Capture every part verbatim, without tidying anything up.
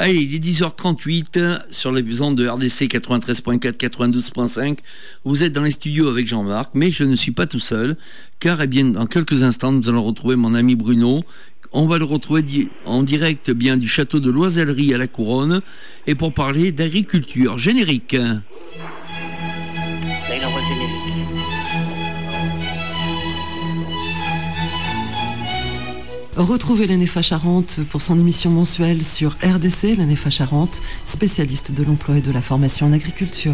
Allez, il est dix heures trente-huit sur les ondes de R D C quatre-vingt-treize point quatre, quatre-vingt-douze point cinq. Vous êtes dans les studios avec Jean-Marc, mais je ne suis pas tout seul, car eh bien, dans quelques instants, nous allons retrouver mon ami Bruno. On va le retrouver di- en direct bien du château de Loisellerie à la Couronne, et pour parler d'agriculture. Générique. Là, il envoie le générique. Retrouvez l'ANEFA Charente pour son émission mensuelle sur R D C, l'ANEFA Charente, spécialiste de l'emploi et de la formation en agriculture.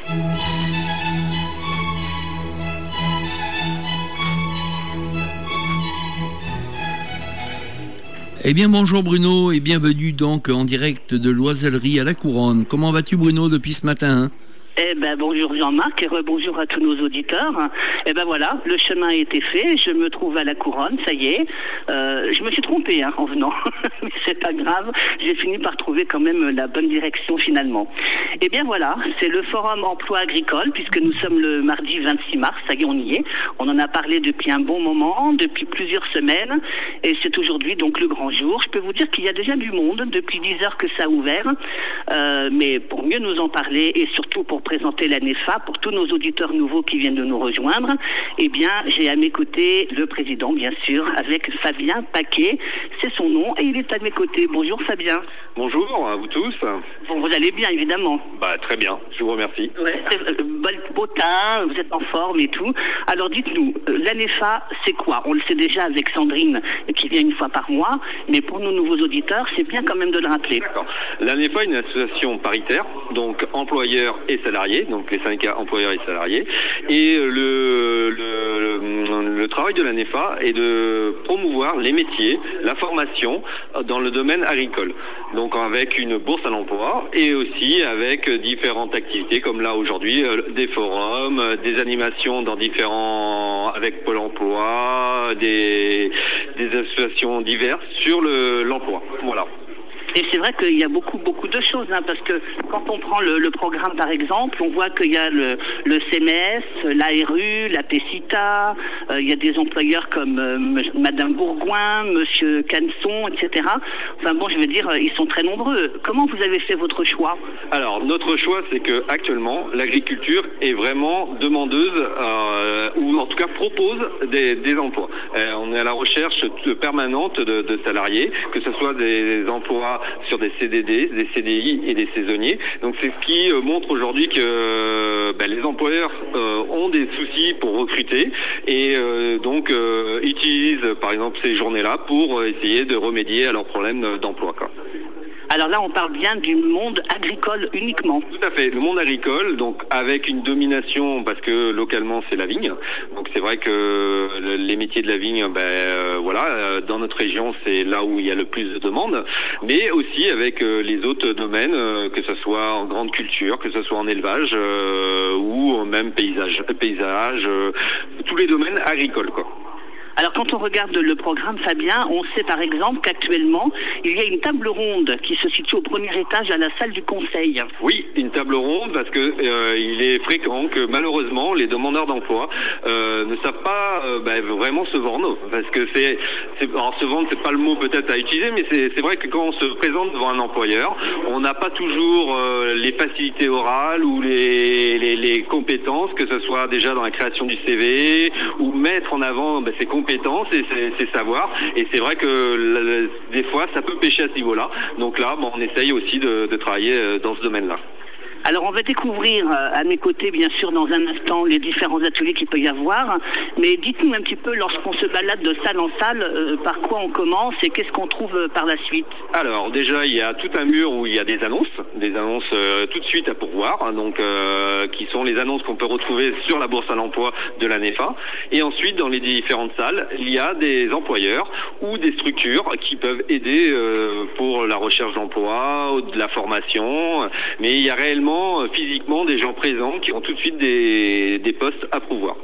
Eh bien bonjour Bruno et bienvenue donc en direct de Loisellerie à la Couronne. Comment vas-tu Bruno depuis ce matin ? Eh ben bonjour Jean-Marc et rebonjour à tous nos auditeurs. Eh ben voilà, le chemin a été fait, je me trouve à la Couronne, ça y est. Euh, je me suis trompée hein, en venant, mais c'est pas grave, j'ai fini par trouver quand même la bonne direction finalement. Eh bien voilà, c'est le forum emploi agricole puisque nous sommes le mardi vingt-six mars, ça y est on y est. On en a parlé depuis un bon moment, depuis plusieurs semaines et c'est aujourd'hui donc le grand jour. Je peux vous dire qu'il y a déjà du monde depuis dix heures que ça a ouvert, euh, mais pour mieux nous en parler et surtout pour présenter l'ANEFA pour tous nos auditeurs nouveaux qui viennent de nous rejoindre, eh bien, j'ai à mes côtés le président, bien sûr, avec Fabien Paquet, c'est son nom, et il est à mes côtés. Bonjour Fabien. Bonjour à vous tous. Bon, vous allez bien, évidemment. Bah, très bien, je vous remercie. Ouais, euh, beau teint, vous êtes en forme et tout. Alors dites-nous, euh, l'ANEFA, c'est quoi ? On le sait déjà avec Sandrine, qui vient une fois par mois, mais pour nos nouveaux auditeurs, c'est bien quand même de le rappeler. D'accord. L'ANEFA est une association paritaire, donc employeurs et salariés, donc les syndicats employeurs et salariés. Et le, le, le, le travail de l'ANEFA est de promouvoir les métiers, la formation dans le domaine agricole. Donc avec une bourse à l'emploi et aussi avec différentes activités comme là aujourd'hui, des forums, des animations dans différents, avec Pôle emploi, des, des associations diverses sur le, l'emploi. Voilà. Et c'est vrai qu'il y a beaucoup, beaucoup de choses, hein, parce que quand on prend le, le programme, par exemple, on voit qu'il y a le, le C M S, l'A R U, la PECITA, euh, il y a des employeurs comme euh, Madame Bourgoin, Monsieur Canson, et cetera. Enfin bon, je veux dire, ils sont très nombreux. Comment vous avez fait votre choix ? Alors, notre choix, c'est que actuellement, l'agriculture est vraiment demandeuse, euh, ou en tout cas propose des, des emplois. Euh, on est à la recherche permanente de, de salariés, que ce soit des emplois sur des C D D, des C D I et des saisonniers. Donc c'est ce qui euh, montre aujourd'hui que euh, ben, les employeurs euh, ont des soucis pour recruter et euh, donc euh, utilisent par exemple ces journées-là pour euh, essayer de remédier à leurs problèmes d'emploi, quoi. Alors là, on parle bien du monde agricole uniquement. Tout à fait, le monde agricole, donc avec une domination, parce que localement c'est la vigne. Donc c'est vrai que les métiers de la vigne, ben euh, voilà, dans notre région c'est là où il y a le plus de demandes, mais aussi avec euh, les autres domaines, euh, que ce soit en grande culture, que ce soit en élevage euh, ou même paysage, paysage, euh, tous les domaines agricoles, quoi. Alors quand on regarde le programme Fabien, on sait par exemple qu'actuellement, il y a une table ronde qui se situe au premier étage à la salle du conseil. Oui, une table ronde parce que euh, il est fréquent que malheureusement les demandeurs d'emploi euh, ne savent pas euh, bah, vraiment se vendre, parce que c'est, c'est alors se vendre c'est pas le mot peut-être à utiliser, mais c'est, c'est vrai que quand on se présente devant un employeur, on n'a pas toujours euh, les facilités orales ou les, les, les compétences, que ce soit déjà dans la création du C V ou mettre en avant bah, ses compétences compétences et ses, ses savoirs, et c'est vrai que le, des fois ça peut pêcher à ce niveau-là, donc là bon, on essaye aussi de, de travailler dans ce domaine-là. Alors on va découvrir euh, à mes côtés bien sûr dans un instant les différents ateliers qu'il peut y avoir, mais dites-nous un petit peu lorsqu'on se balade de salle en salle, euh, par quoi on commence et qu'est-ce qu'on trouve euh, par la suite ? Alors déjà il y a tout un mur où il y a des annonces, des annonces euh, tout de suite à pourvoir, hein, donc euh, qui sont les annonces qu'on peut retrouver sur la bourse à l'emploi de l'ANEFA, et ensuite dans les différentes salles il y a des employeurs ou des structures qui peuvent aider euh, pour la recherche d'emploi, de la formation, mais il y a réellement physiquement des gens présents qui ont tout de suite des, des postes à pourvoir.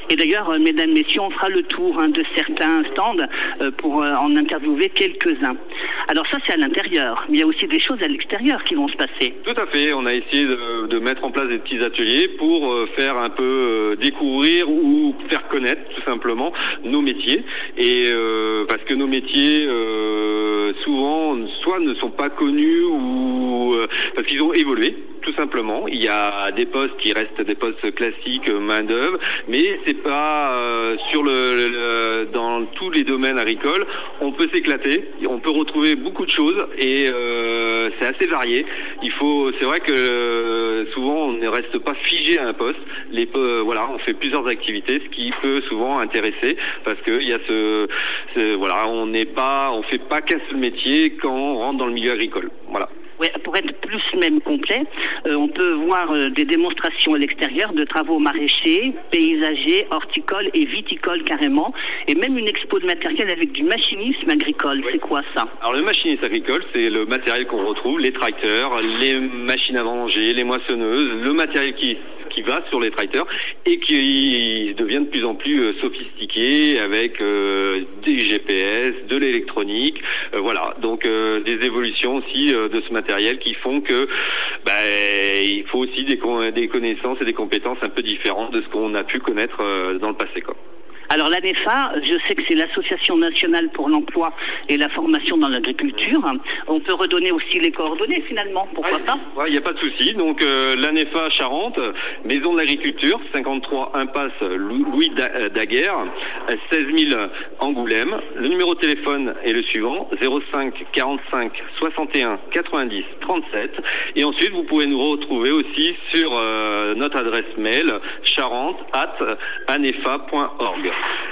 Et d'ailleurs, euh, mesdames, messieurs, on fera le tour hein, de certains stands euh, pour euh, en interviewer quelques-uns. Alors ça, c'est à l'intérieur. Mais il y a aussi des choses à l'extérieur qui vont se passer. Tout à fait. On a essayé de, de mettre en place des petits ateliers pour euh, faire un peu euh, découvrir ou faire connaître tout simplement nos métiers. Et euh, parce que nos métiers, euh, souvent, soit ne sont pas connus ou euh, parce qu'ils ont évolué. Tout simplement, il y a des postes qui restent des postes classiques main d'œuvre, mais c'est pas euh, sur le, le dans tous les domaines agricoles. On peut s'éclater, on peut retrouver beaucoup de choses et euh, c'est assez varié. Il faut, c'est vrai que euh, souvent on ne reste pas figé à un poste. Les euh, voilà, on fait plusieurs activités, ce qui peut souvent intéresser parce que il y a ce, ce voilà, on n'est pas, on fait pas qu'un seul métier quand on rentre dans le milieu agricole. Voilà. Ouais, pour être plus même complet, euh, on peut voir euh, des démonstrations à l'extérieur de travaux maraîchers, paysagers, horticoles et viticoles carrément, et même une expo de matériel avec du machinisme agricole. Oui. C'est quoi ça? Alors le machinisme agricole, c'est le matériel qu'on retrouve, les tracteurs, les machines à venger, les moissonneuses, le matériel qui qui va sur les tracteurs et qui devient de plus en plus euh, sophistiqué avec euh, des G P S, de l'électronique, euh, voilà. Donc euh, des évolutions aussi euh, de ce matériel qui font que bah, il faut aussi des, des connaissances et des compétences un peu différentes de ce qu'on a pu connaître euh, dans le passé, quoi. Alors l'ANEFA, je sais que c'est l'Association nationale pour l'emploi et la formation dans l'agriculture. On peut redonner aussi les coordonnées finalement, pourquoi ouais, pas? Il ouais, n'y a pas de souci. Donc euh, l'ANEFA Charente, Maison de l'Agriculture, cinquante-trois impasse Louis Daguerre, seize mille Angoulême. Le numéro de téléphone est le suivant, zéro cinq quarante-cinq soixante et un quatre-vingt-dix trente-sept. Et ensuite, vous pouvez nous retrouver aussi sur euh, notre adresse mail charente arobase anefa point org.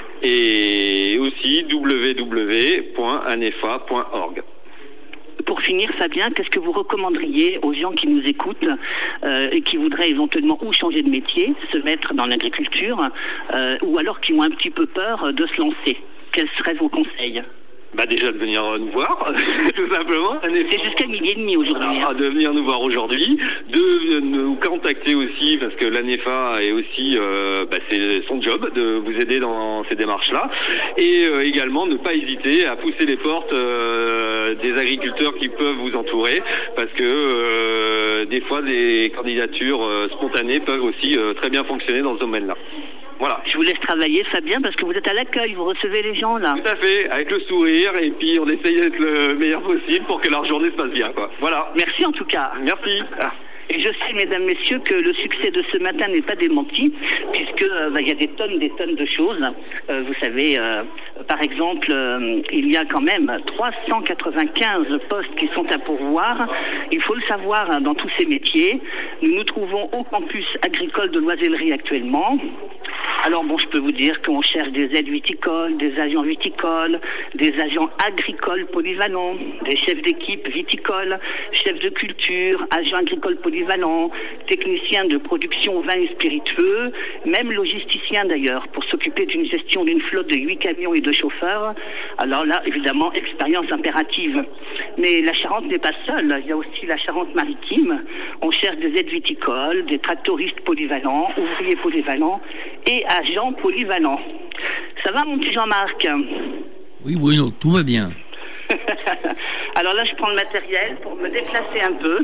Et aussi w w w point anefa point org. Pour finir, Fabien, qu'est-ce que vous recommanderiez aux gens qui nous écoutent euh, et qui voudraient éventuellement ou changer de métier, se mettre dans l'agriculture, euh, ou alors qui ont un petit peu peur de se lancer? Quels seraient vos conseils? Bah déjà de venir nous voir, tout simplement. C'est jusqu'à midi et demi aujourd'hui. Hein. De venir nous voir aujourd'hui, de nous contacter aussi, parce que l'ANEFA est aussi, euh, bah, c'est son job de vous aider dans ces démarches-là. Et euh, également ne pas hésiter à pousser les portes euh, des agriculteurs qui peuvent vous entourer, parce que euh, des fois des candidatures euh, spontanées peuvent aussi euh, très bien fonctionner dans ce domaine-là. Voilà. Je vous laisse travailler, Fabien, parce que vous êtes à l'accueil, vous recevez les gens, là. Tout à fait, avec le sourire, et puis on essaye d'être le meilleur possible pour que leur journée se passe bien, quoi. Voilà. Merci en tout cas. Merci. Et je sais, mesdames, messieurs, que le succès de ce matin n'est pas démenti, puisque euh, bah, y a des tonnes, des tonnes de choses. Euh, vous savez, euh, par exemple, euh, il y a quand même trois cent quatre-vingt-quinze postes qui sont à pourvoir. Il faut le savoir, hein, dans tous ces métiers. Nous nous trouvons au campus agricole de Loisellerie actuellement. Alors bon, je peux vous dire qu'on cherche des aides viticoles, des agents viticoles, des agents agricoles polyvalents, des chefs d'équipe viticoles, chefs de culture, agents agricoles polyvalents, techniciens de production vin et spiritueux, même logisticiens d'ailleurs, pour s'occuper d'une gestion d'une flotte de huit camions et de chauffeurs. Alors là, évidemment, expérience impérative. Mais la Charente n'est pas seule, il y a aussi la Charente-Maritime. On cherche des aides viticoles, des tractoristes polyvalents, ouvriers polyvalents et agents polyvalents. Ça va, mon petit Jean-Marc? Oui, Bruno, tout va bien. Alors là, je prends le matériel pour me déplacer un peu.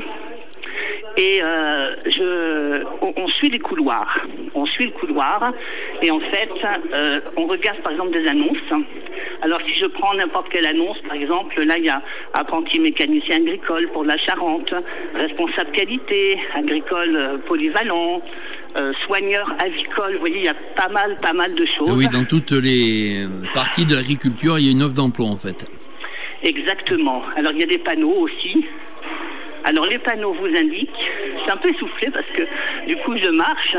Et euh, je, on, on suit les couloirs. On suit le couloir. Et en fait, euh, on regarde par exemple des annonces. Alors si je prends n'importe quelle annonce, par exemple, là il y a apprenti mécanicien agricole pour la Charente, responsable qualité, agricole euh, polyvalent, euh, soigneur avicole. Vous voyez, il y a pas mal, pas mal de choses. Oui, dans toutes les parties de l'agriculture, il y a une offre d'emploi en fait. Exactement. Alors il y a des panneaux aussi. Alors les panneaux vous indiquent, je suis un peu essoufflé parce que du coup je marche.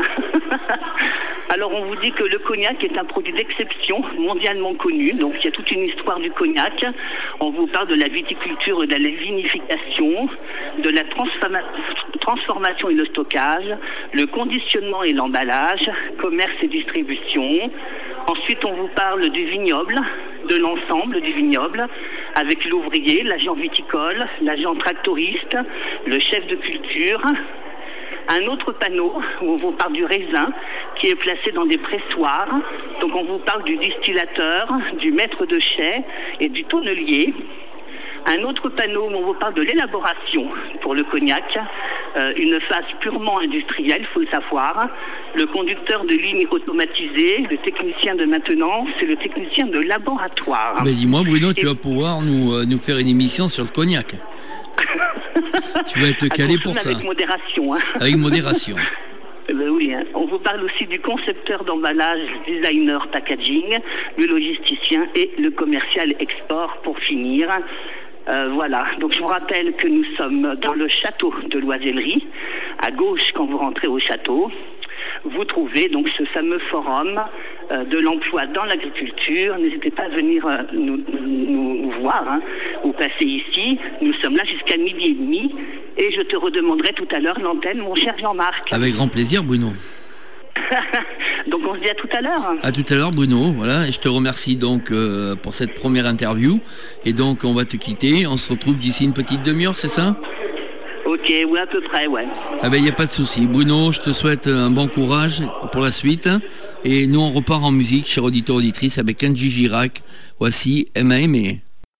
Alors on vous dit que le cognac est un produit d'exception, mondialement connu, donc il y a toute une histoire du cognac. On vous parle de la viticulture et de la vinification, de la transforma- transformation et le stockage, le conditionnement et l'emballage, commerce et distribution. Ensuite on vous parle du vignoble, de l'ensemble du vignoble, avec l'ouvrier, l'agent viticole, l'agent tractoriste, le chef de culture. Un autre panneau où on vous parle du raisin qui est placé dans des pressoirs. Donc on vous parle du distillateur, du maître de chai et du tonnelier. Un autre panneau où on vous parle de l'élaboration pour le cognac, euh, une phase purement industrielle, il faut le savoir. Le conducteur de ligne automatisée, le technicien de maintenance et le technicien de laboratoire. Mais dis-moi Bruno, et... tu vas pouvoir nous, euh, nous faire une émission sur le cognac. Tu vas être calé pour ça. Avec modération. Hein. Avec modération. Ben oui, hein. On vous parle aussi du concepteur d'emballage, designer packaging, le logisticien et le commercial export pour finir. Euh, voilà, donc je vous rappelle que nous sommes dans le château de Loisellerie. À gauche, quand vous rentrez au château, vous trouvez donc ce fameux forum euh, de l'emploi dans l'agriculture. N'hésitez pas à venir euh, nous, nous, nous voir hein, ou passer ici. Nous sommes là jusqu'à midi et demi et je te redemanderai tout à l'heure l'antenne, mon cher Jean-Marc. Avec grand plaisir, Bruno. Donc on se dit à tout à l'heure. À tout à l'heure Bruno, voilà, et je te remercie donc euh, pour cette première interview. Et donc on va te quitter, on se retrouve d'ici une petite demi-heure, c'est ça ? Ok, oui à peu près, ouais. Ah ben il n'y a pas de souci. Bruno, je te souhaite un bon courage pour la suite. Et nous on repart en musique, chers auditeurs auditrices, avec Angie Girac. Voici M A aimé.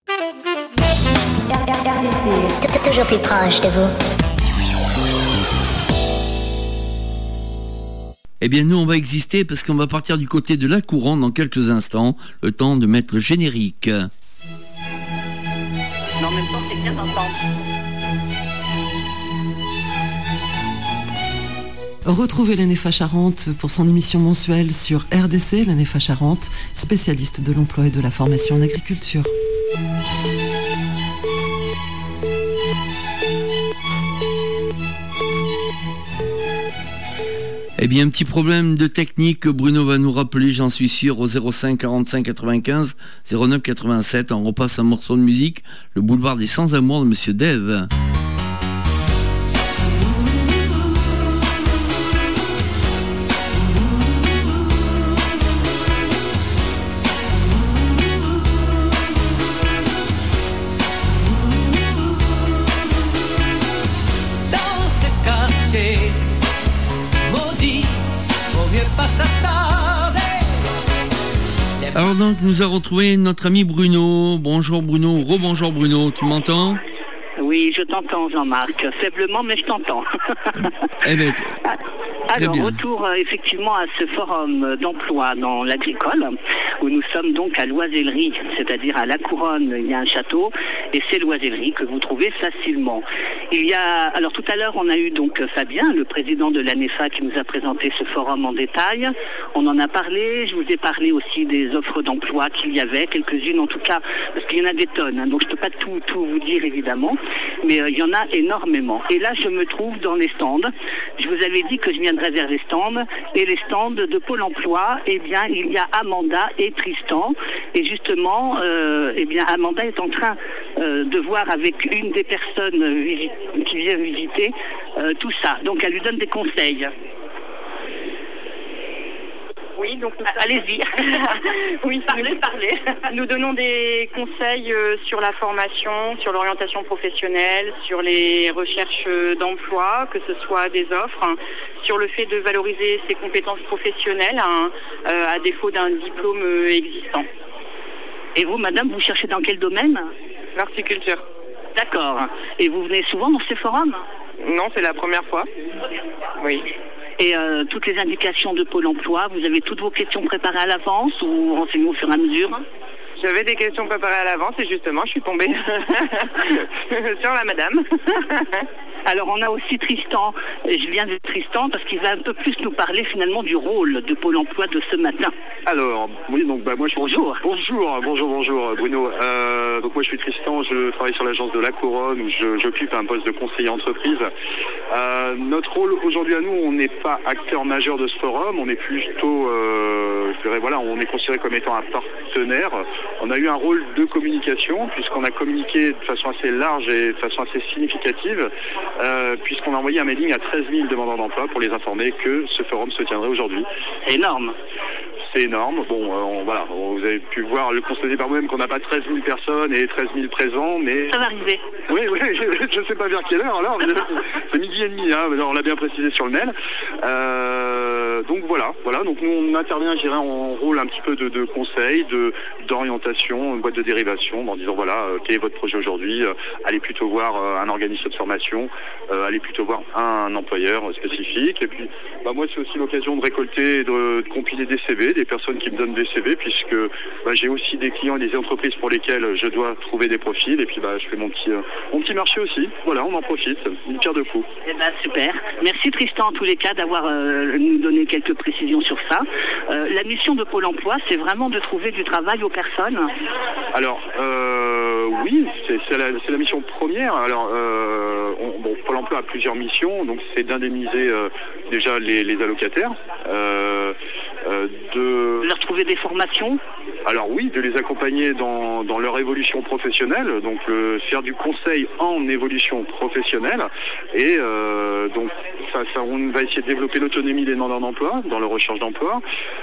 Toujours plus proche de vous. Eh bien, nous, on va exister parce qu'on va partir du côté de la Couronne dans quelques instants, le temps de mettre le générique. Mais en même temps, c'est bien d'entendre. Retrouvez la Nefa Charente pour son émission mensuelle sur R D C, la Nefa Charente, spécialiste de l'emploi et de la formation en agriculture. Eh bien, un petit problème de technique, Bruno va nous rappeler, j'en suis sûr, au zéro cinq quarante-cinq quatre-vingt-quinze zéro neuf quatre-vingt-sept. On repasse un morceau de musique, le boulevard des Sans-Amours de Monsieur Dave. Alors donc, nous avons retrouvé notre ami Bruno. Bonjour Bruno, rebonjour Bruno, tu m'entends ? Oui, je t'entends Jean-Marc, faiblement mais je t'entends. Eh bien, très Alors, bien. retour euh, effectivement à ce forum d'emploi dans l'agricole, où nous sommes donc à Loisellerie, c'est-à-dire à La Couronne, il y a un château, et c'est Loisellerie que vous trouvez facilement. Il y a, alors tout à l'heure, on a eu donc Fabien, le président de l'ANEFA, qui nous a présenté ce forum en détail. On en a parlé, je vous ai parlé aussi des offres d'emploi qu'il y avait, quelques-unes en tout cas, parce qu'il y en a des tonnes, hein, donc je ne peux pas tout, tout vous dire évidemment, mais euh, il y en a énormément. Et là, je me trouve dans les stands. Je vous avais dit que je viendrais vers les stands, et les stands de Pôle emploi, eh bien, il y a Amanda et Tristan, et justement, euh, eh bien, Amanda est en train euh, de voir avec une des personnes visi- qui vient visiter euh, tout ça. Donc, elle lui donne des conseils. Oui, donc nous Ah, allez-y. oui, Parlez, parlez. Nous donnons des conseils euh, sur la formation, sur l'orientation professionnelle, sur les recherches euh, d'emploi, que ce soit des offres, hein, sur le fait de valoriser ses compétences professionnelles hein, euh, à défaut d'un diplôme euh, existant. Et vous, madame, vous cherchez dans quel domaine ? L'horticulture. D'accord. Et vous venez souvent dans ces forums ? Non, c'est la première fois. Oui. Et euh, toutes les indications de Pôle emploi, vous avez toutes vos questions préparées à l'avance ou renseignez au fur et à mesure ? J'avais des questions préparées à l'avance et justement, je suis tombée sur la madame. Alors on a aussi Tristan, je viens de Tristan parce qu'il va un peu plus nous parler finalement du rôle de Pôle emploi de ce matin. Alors, oui, donc bah, moi je Bonjour. Bonjour, bonjour, bonjour Bruno. Euh, donc moi je suis Tristan, je travaille sur l'agence de La Couronne où je, j'occupe un poste de conseiller entreprise. Euh, notre rôle aujourd'hui à nous, on n'est pas acteur majeur de ce forum, on est plutôt, euh, je dirais voilà, on est considéré comme étant un partenaire. On a eu un rôle de communication puisqu'on a communiqué de façon assez large et de façon assez significative. Euh, puisqu'on a envoyé un mailing à treize mille demandeurs d'emploi pour les informer que ce forum se tiendrait aujourd'hui. C'est énorme. c'est énorme. Bon, euh, on, voilà, vous avez pu voir, le constater par vous-même qu'on n'a pas treize mille personnes et treize mille présents, mais... Ça va arriver. Oui, oui, je ne sais pas vers quelle heure, alors, c'est midi et demi, hein, on l'a bien précisé sur le mail. Euh, donc voilà, voilà, donc nous on intervient, je dirais, en rôle un petit peu de, de conseil, de, d'orientation, une boîte de dérivation, en disant voilà, euh, quel est votre projet aujourd'hui, euh, allez plutôt voir euh, un organisme de formation, euh, allez plutôt voir un, un employeur euh, spécifique, et puis bah, moi c'est aussi l'occasion de récolter et de, de compiler des C V, des personnes qui me donnent des C V, puisque bah, j'ai aussi des clients et des entreprises pour lesquelles je dois trouver des profils, et puis bah, je fais mon petit, euh, mon petit marché aussi, voilà, on en profite, une pierre deux coups. Eh ben, super, merci Tristan en tous les cas d'avoir euh, nous donné quelques précisions sur ça. Euh, la mission de Pôle emploi, c'est vraiment de trouver du travail aux personnes. Alors, euh, oui, c'est, c'est, la, c'est la mission première. Alors, euh, on, bon, Pôle emploi a plusieurs missions, donc c'est d'indemniser euh, déjà les, les allocataires, euh, euh, de... leur trouver des formations. Alors oui, de les accompagner dans, dans leur évolution professionnelle, donc euh, faire du conseil en évolution professionnelle, et euh, donc ça, ça, on va essayer de développer l'autonomie des demandeurs d'emploi dans leur recherche d'emploi,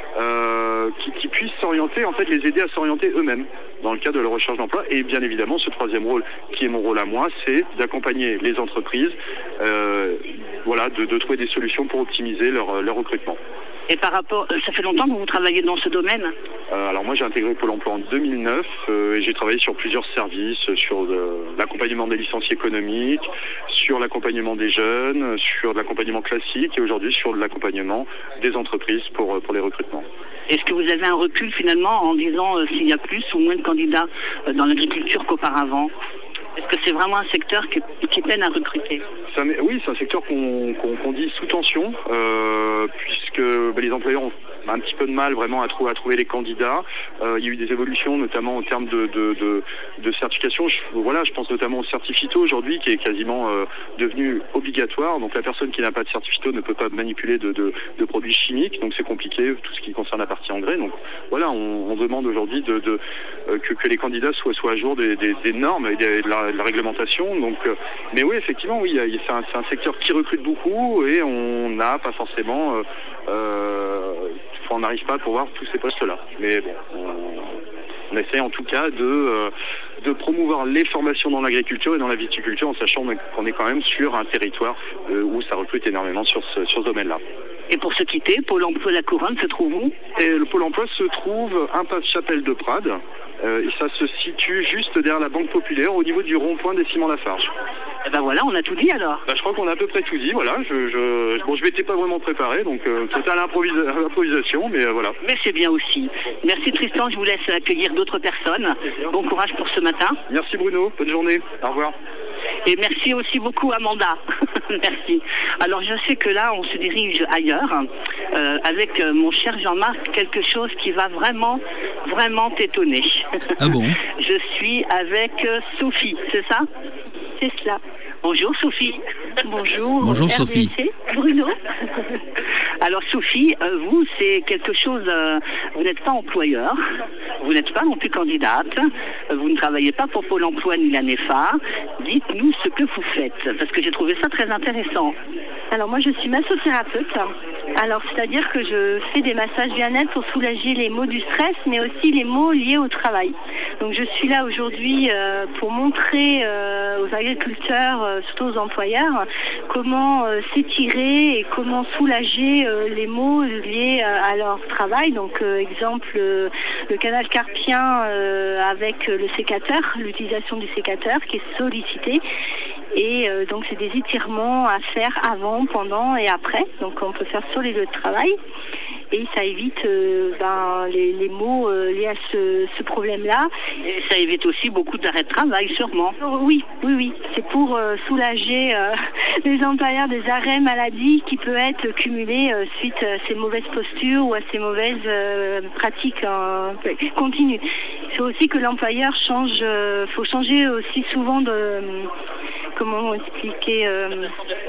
euh, qui, qui puissent s'orienter, en fait les aider à s'orienter eux-mêmes dans le cadre de leur recherche d'emploi. Et bien évidemment, ce troisième rôle, qui est mon rôle à moi, c'est d'accompagner les entreprises, euh, voilà, de, de trouver des solutions pour optimiser leur, leur recrutement. Et par rapport, ça fait longtemps que vous travaillez dans ce domaine ? euh, Alors moi j'ai intégré Pôle emploi en deux mille neuf euh, et j'ai travaillé sur plusieurs services, sur euh, l'accompagnement des licenciés économiques, sur l'accompagnement des jeunes, sur de l'accompagnement classique et aujourd'hui sur de l'accompagnement des entreprises pour, pour les recrutements. Est-ce que vous avez un recul finalement en disant euh, s'il y a plus ou moins de candidats euh, dans l'agriculture qu'auparavant ? Est-ce que c'est vraiment un secteur qui, qui peine à recruter ? Ça, oui, c'est un secteur qu'on, qu'on, qu'on dit sous tension, euh, puisque bah, les employeurs ont un petit peu de mal vraiment à, trou- à trouver les candidats. Euh, il y a eu des évolutions, notamment en termes de, de, de, de certification. Je, voilà, je pense notamment au certifito aujourd'hui, qui est quasiment euh, devenu obligatoire. Donc la personne qui n'a pas de certifito ne peut pas manipuler de, de, de produits chimiques, donc c'est compliqué, tout ce qui concerne la partie engrais. Donc voilà, on, on demande aujourd'hui de, de, euh, que, que les candidats soient, soient à jour des, des, des normes et des, de, la, de la réglementation. Donc, euh, mais oui, effectivement, oui, il y a, c'est, un, c'est un secteur qui recrute beaucoup et on n'a pas forcément... Euh, euh, on n'arrive pas à pourvoir tous ces postes-là. Mais bon, on, on essaie en tout cas de, euh, de promouvoir les formations dans l'agriculture et dans la viticulture en sachant qu'on est quand même sur un territoire euh, où ça recrute énormément sur ce, sur ce domaine-là. Et pour se quitter, Pôle emploi La Couronne se trouve où ? Et le Pôle emploi se trouve impasse Chapelle de Prades. Euh, et ça se situe juste derrière la Banque Populaire au niveau du rond-point des Ciments Lafarge. Et ben voilà, on a tout dit alors. Bah, je crois qu'on a à peu près tout dit, voilà. Je, je, bon, je m'étais pas vraiment préparé, donc euh, totale improvisa- improvisation, mais euh, voilà. Mais c'est bien aussi. Merci Tristan, je vous laisse accueillir d'autres personnes. Bon courage pour ce matin. Merci Bruno, bonne journée, au revoir. Et merci aussi beaucoup Amanda. Merci. Alors je sais que là on se dirige ailleurs euh, avec euh, mon cher Jean-Marc, quelque chose qui va vraiment, vraiment t'étonner. Ah bon ? Je suis avec euh, Sophie, c'est ça ? C'est cela. Bonjour Sophie. Bonjour. Bonjour R D C, Sophie. Bruno. Alors Sophie, euh, vous c'est quelque chose, euh, vous n'êtes pas employeur, vous n'êtes pas non plus candidate, euh, vous ne travaillez pas pour Pôle emploi ni la NEFA. Dites-nous ce que vous faites, parce que j'ai trouvé ça très intéressant. Alors moi je suis massothérapeute. Alors c'est-à-dire que je fais des massages bien-être pour soulager les maux du stress, mais aussi les maux liés au travail. Donc je suis là aujourd'hui euh, pour montrer euh, aux agriculteurs, euh, surtout aux employeurs, comment euh, s'étirer et comment soulager euh, les maux liés euh, à leur travail. Donc euh, exemple euh, le canal carpien euh, avec le sécateur, l'utilisation du sécateur qui est sollicité. Et euh, donc c'est des étirements à faire avant, pendant et après. Donc on peut faire sur les lieux de travail. Et ça évite euh, ben, les, les maux euh, liés à ce, ce problème-là. Et ça évite aussi beaucoup d'arrêts de travail, sûrement. Oui, oui, oui. C'est pour euh, soulager euh, les employeurs des arrêts maladie qui peuvent être cumulés euh, suite à ces mauvaises postures ou à ces mauvaises euh, pratiques euh, continues. Il faut aussi que l'employeur change. Il euh, faut changer aussi souvent de... Euh, comment expliquer euh,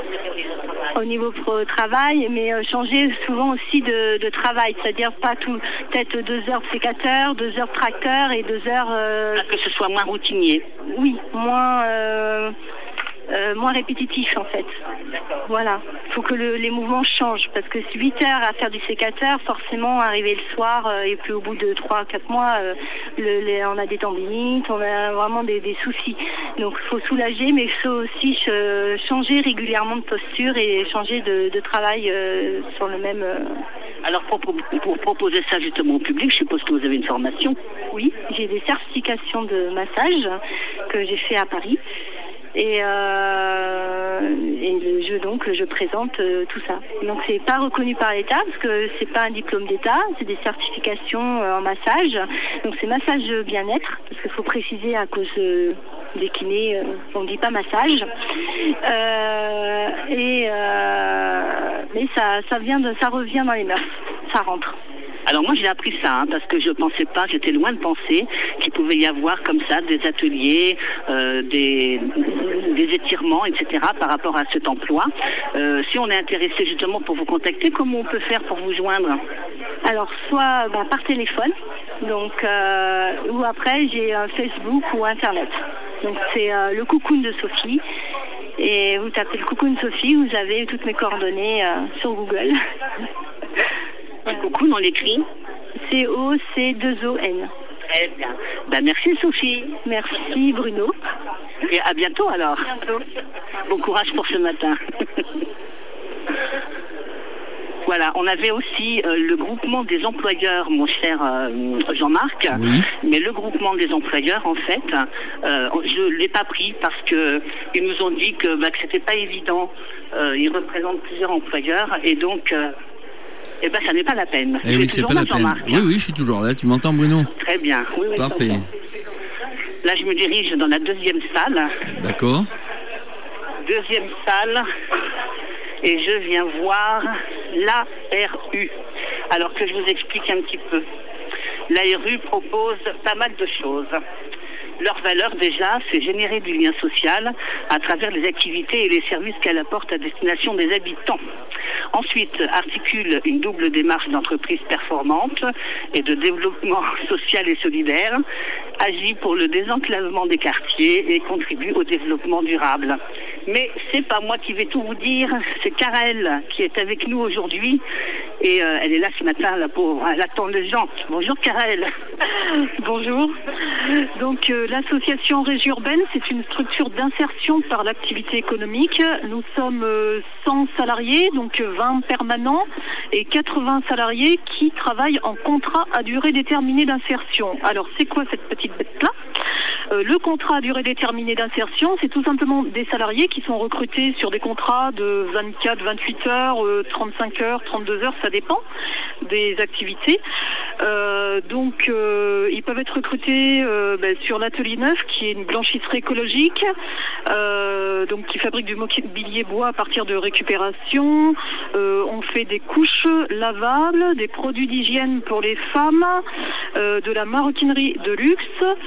au niveau pro travail, mais euh, changer souvent aussi de, de travail, c'est-à-dire pas tout, peut-être deux heures de sécateur, deux heures de tracteur et deux heures... Euh, que ce soit moins routinier. Oui, moins... Euh, euh, moins répétitif en fait. Voilà, il faut que le, les mouvements changent parce que huit heures à faire du sécateur, forcément arriver le soir euh, et puis au bout de trois à quatre mois, euh, le, les, on a des tendinites, on a vraiment des, des soucis. Donc il faut soulager, mais il faut aussi euh, changer régulièrement de posture et changer de, de travail euh, sur le même... Euh... Alors pour, pour, pour proposer ça justement au public, je suppose que vous avez une formation. Oui, j'ai des certifications de massage que j'ai fait à Paris. Et, euh, et je, donc je présente euh, tout ça. Donc c'est pas reconnu par l'État parce que c'est pas un diplôme d'État, c'est des certifications euh, en massage. Donc c'est massage bien-être parce qu'il faut préciser à cause euh, des kinés, euh, on dit pas massage. Euh, et euh, mais ça, ça vient de, ça revient dans les mœurs, ça rentre. Alors moi j'ai appris ça hein, parce que je ne pensais pas, j'étais loin de penser qu'il pouvait y avoir comme ça des ateliers, euh, des, des étirements, et cetera par rapport à cet emploi. Euh, si on est intéressé justement pour vous contacter, comment on peut faire pour vous joindre? Alors soit bah, par téléphone, donc euh, ou après j'ai un Facebook ou Internet. Donc c'est euh, le Cocoon de Sophie. Et vous tapez le Cocoon Sophie, vous avez toutes mes coordonnées euh, sur Google. Le Cocoon, on l'écrit C O C deux O N. Très bien. Ben, merci Sophie. Merci Bruno. Et à bientôt alors. À bientôt. Bon courage pour ce matin. Voilà, on avait aussi euh, le groupement des employeurs, mon cher euh, Jean-Marc. Oui. Mais le groupement des employeurs, en fait, euh, je ne l'ai pas pris parce que ils nous ont dit que, bah, que c'était pas évident. Euh, ils représentent plusieurs employeurs et donc, euh, eh ben, ça n'est pas la peine. Eh oui, c'est pas la peine. Oui, oui, je suis toujours là. Tu m'entends, Bruno? Très bien. Oui, oui, parfait. Là, je me dirige dans la deuxième salle. D'accord. Deuxième salle. Et je viens voir l'A R U. Alors que je vous explique un petit peu. L'A R U propose pas mal de choses. Leur valeur déjà, c'est générer du lien social à travers les activités et les services qu'elle apporte à destination des habitants. Ensuite, articule une double démarche d'entreprise performante et de développement social et solidaire, agit pour le désenclavement des quartiers et contribue au développement durable. Mais c'est pas moi qui vais tout vous dire, c'est Karel qui est avec nous aujourd'hui et euh, elle est là ce matin, la pauvre, elle attend les gens. Bonjour Karel. Bonjour. Donc euh, l'association Régie Urbaine, c'est une structure d'insertion par l'activité économique. Nous sommes euh, cent salariés, donc vingt permanents et quatre-vingts salariés qui travaillent en contrat à durée déterminée d'insertion. Alors c'est quoi cette petite bête-là ? Euh, le contrat à durée déterminée d'insertion, c'est tout simplement des salariés qui sont recrutés sur des contrats de vingt-quatre, vingt-huit heures, euh, trente-cinq heures, trente-deux heures, ça dépend des activités. Euh, donc euh, ils peuvent être recrutés euh, ben, sur l'atelier neuf qui est une blanchisserie écologique, euh, donc qui fabrique du mobilier bois à partir de récupération. Euh, on fait des couches lavables, des produits d'hygiène pour les femmes, euh, de la maroquinerie de luxe.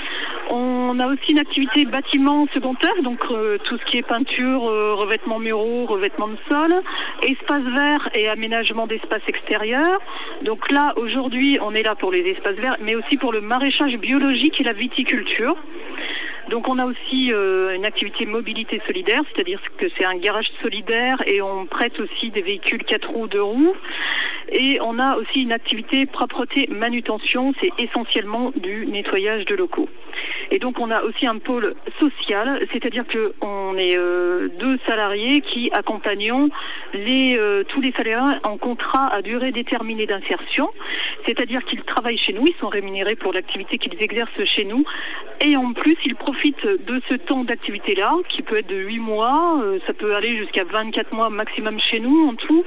On a aussi une activité bâtiment secondaire, donc euh, tout ce qui est peinture, euh, revêtement muraux, revêtement de sol, espace vert et aménagement d'espaces extérieurs. Donc là, aujourd'hui, on est là pour les espaces verts, mais aussi pour le maraîchage biologique et la viticulture. Donc on a aussi euh, une activité mobilité solidaire, c'est-à-dire que c'est un garage solidaire et on prête aussi des véhicules quatre roues, deux roues. Et on a aussi une activité propreté manutention, c'est essentiellement du nettoyage de locaux. Et donc on a aussi un pôle social, c'est-à-dire qu'on est euh, deux salariés qui accompagnons les, euh, tous les salariés en contrat à durée déterminée d'insertion, c'est-à-dire qu'ils travaillent chez nous, ils sont rémunérés pour l'activité qu'ils exercent chez nous, et en plus ils profitent de ce temps d'activité-là, qui peut être de huit mois, euh, ça peut aller jusqu'à vingt-quatre mois maximum chez nous en tout,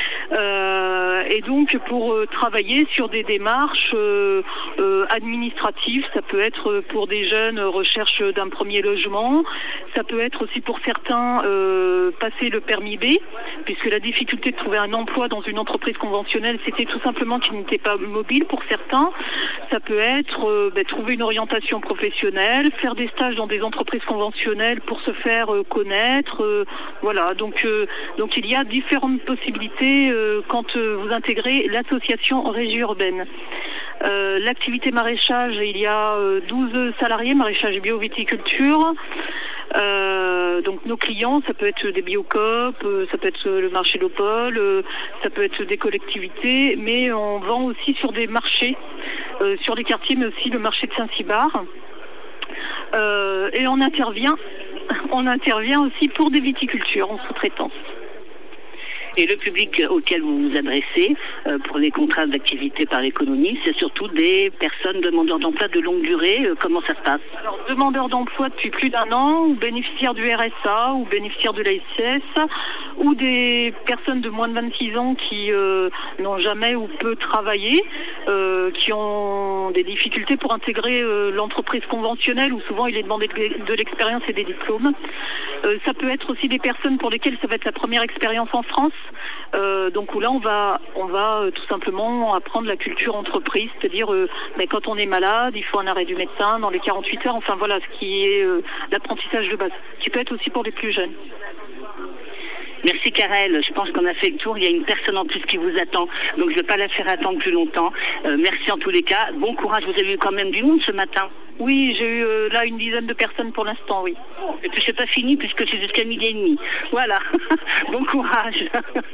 euh, et donc pour euh, travailler sur des démarches euh, euh, administratives, ça peut être pour des jeunes euh, recherche d'un premier logement, ça peut être aussi pour certains euh, passer le permis B, puisque la difficulté de trouver un emploi dans une entreprise conventionnelle, c'était tout simplement qu'ils n'étaient pas mobiles pour certains. Ça peut être euh, bah, trouver une orientation professionnelle, faire des stages dans des entreprises conventionnelles pour se faire euh, connaître, euh, voilà, donc, euh, donc il y a différentes possibilités euh, quand euh, vous intégrez l'association Régie Urbaine. Euh, l'activité maraîchage, il y a euh, douze salariés, maraîchage bio-viticulture. Euh, Euh, donc nos clients, ça peut être des biocoop, euh, ça peut être le marché Lopol, euh, ça peut être des collectivités, mais on vend aussi sur des marchés, euh, sur des quartiers, mais aussi le marché de Saint-Cybar. Euh, et on intervient, on intervient aussi pour des viticultures en sous-traitance. Et le public auquel vous vous adressez euh, pour les contrats d'activité par l'économie, c'est surtout des personnes demandeurs d'emploi de longue durée. Euh, comment ça se passe? Alors, demandeurs d'emploi depuis plus d'un an, ou bénéficiaires du R S A, ou bénéficiaires de l'A I C S, ou des personnes de moins de vingt-six ans qui euh, n'ont jamais ou peu travaillé, euh, qui ont des difficultés pour intégrer euh, l'entreprise conventionnelle, où souvent il est demandé de, de l'expérience et des diplômes. Euh, ça peut être aussi des personnes pour lesquelles ça va être la première expérience en France. Euh, donc où là on va on va euh, tout simplement apprendre la culture entreprise, c'est-à-dire euh, ben, quand on est malade, il faut un arrêt du médecin dans les quarante-huit heures, enfin voilà ce qui est euh, l'apprentissage de base, qui peut être aussi pour les plus jeunes. Merci Karel, je pense qu'on a fait le tour, il y a une personne en plus qui vous attend, donc je ne vais pas la faire attendre plus longtemps. Euh, merci en tous les cas, bon courage, vous avez eu quand même du monde ce matin. Oui, j'ai eu euh, là une dizaine de personnes pour l'instant, oui. Et puis c'est pas fini puisque c'est jusqu'à midi et demi. Voilà, bon courage.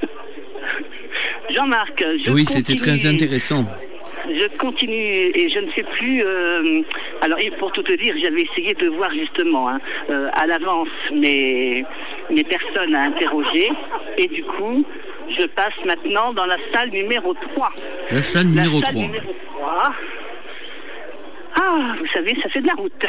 Jean-Marc, je Oui, continue. c'était très intéressant. Je continue et je ne sais plus. Euh, alors, pour tout te dire, j'avais essayé de voir justement hein, euh, à l'avance mes, mes personnes à interroger. Et du coup, je passe maintenant dans la salle numéro trois. La salle numéro la salle trois. Numéro trois. Ah, vous savez, ça fait de la route.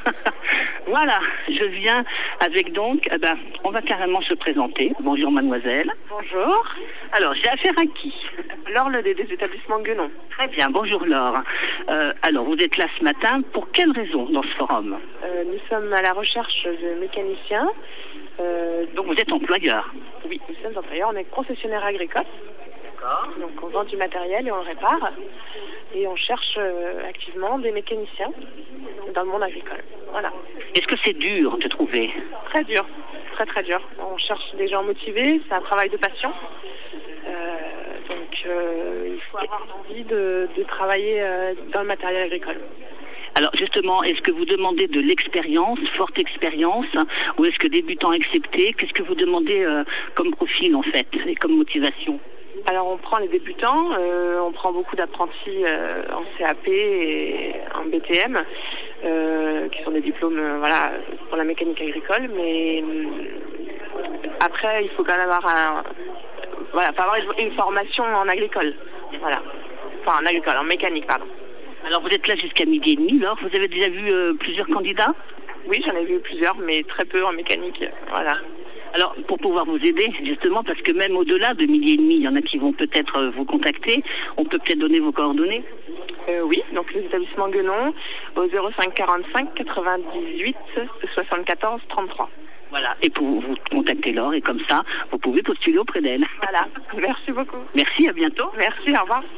Voilà, je viens avec donc, eh ben, on va carrément se présenter. Bonjour mademoiselle. Bonjour. Alors, j'ai affaire à qui? Laure des, des établissements Guenon. Très bien, bonjour Laure. Euh, alors, vous êtes là ce matin, pour quelle raison dans ce forum? euh, Nous sommes à la recherche de mécaniciens. Euh, donc vous êtes employeur? Oui, nous sommes employeurs, on est concessionnaire agricole. D'accord. Donc on vend du matériel et on le répare. Et on cherche euh, activement des mécaniciens dans le monde agricole. Voilà. Est-ce que c'est dur de trouver? Très dur, très très dur. On cherche des gens motivés, c'est un travail de passion. Euh, donc euh, il faut avoir envie de, de travailler euh, dans le matériel agricole. Alors justement, est-ce que vous demandez de l'expérience, forte expérience, ou est-ce que débutant accepté? Qu'est-ce que vous demandez euh, comme profil en fait, et comme motivation? Alors on prend les débutants, euh, on prend beaucoup d'apprentis euh, en C A P et en B T M, euh, qui sont des diplômes euh, voilà, pour la mécanique agricole, mais euh, après il faut quand même avoir, un, voilà, faut avoir une, une formation en agricole, voilà. Enfin en agricole, en mécanique, pardon. Alors vous êtes là jusqu'à midi et demi, alors vous avez déjà vu euh, plusieurs candidats? Oui, j'en ai vu plusieurs, mais très peu en mécanique, voilà. Alors, pour pouvoir vous aider, justement, parce que même au-delà de midi et demi, il y en a qui vont peut-être euh, vous contacter, on peut peut-être donner vos coordonnées? euh, Oui, donc les établissements Guenon au zéro cinq quarante-cinq quatre-vingt-dix-huit soixante-quatorze trente-trois. Voilà, et pour vous contacter Laure, et comme ça, vous pouvez postuler auprès d'elle. Voilà, merci beaucoup. Merci, à bientôt. Merci, au revoir.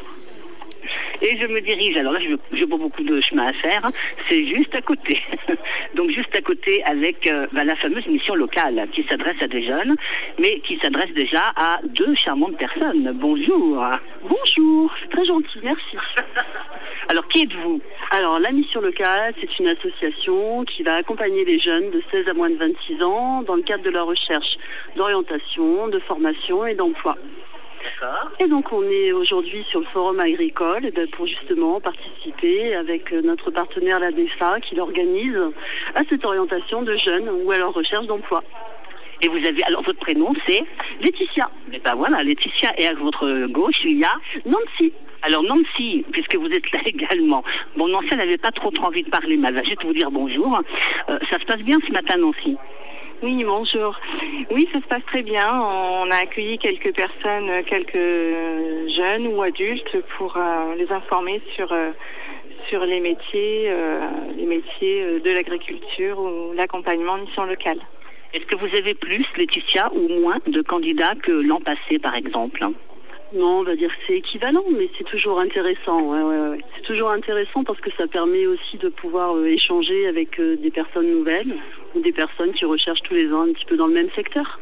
Et je me dirige, alors là, je n'ai pas beaucoup de chemin à faire, hein, c'est juste à côté. Donc juste à côté avec euh, bah, la fameuse mission locale qui s'adresse à des jeunes, mais qui s'adresse déjà à deux charmantes personnes. Bonjour. Bonjour, c'est très gentil, merci. Alors, qui êtes-vous? Alors, la mission locale, c'est une association qui va accompagner les jeunes de seize à moins de vingt-six ans dans le cadre de leur recherche d'orientation, de formation et d'emploi. D'accord. Et donc on est aujourd'hui sur le forum agricole pour justement participer avec notre partenaire la D E F A qui l'organise à cette orientation de jeunes ou à leur recherche d'emploi. Et vous avez, alors votre prénom c'est Laetitia. Et ben voilà, Laetitia, et à votre gauche il y a Nancy. Alors Nancy, puisque vous êtes là également, bon Nancy elle n'avait pas trop trop envie de parler, mais elle va juste vous dire bonjour. Euh, ça se passe bien ce matin Nancy? Oui, bonjour. Oui, ça se passe très bien. On a accueilli quelques personnes, quelques jeunes ou adultes pour euh, les informer sur, euh, sur les métiers, euh, les métiers de l'agriculture ou l'accompagnement en mission locale. Est-ce que vous avez plus, Laetitia, ou moins de candidats que l'an passé, par exemple? Non, on va dire que c'est équivalent, mais c'est toujours intéressant. Ouais, ouais, ouais. C'est toujours intéressant parce que ça permet aussi de pouvoir euh, échanger avec euh, des personnes nouvelles ou des personnes qui recherchent tous les ans un petit peu dans le même secteur.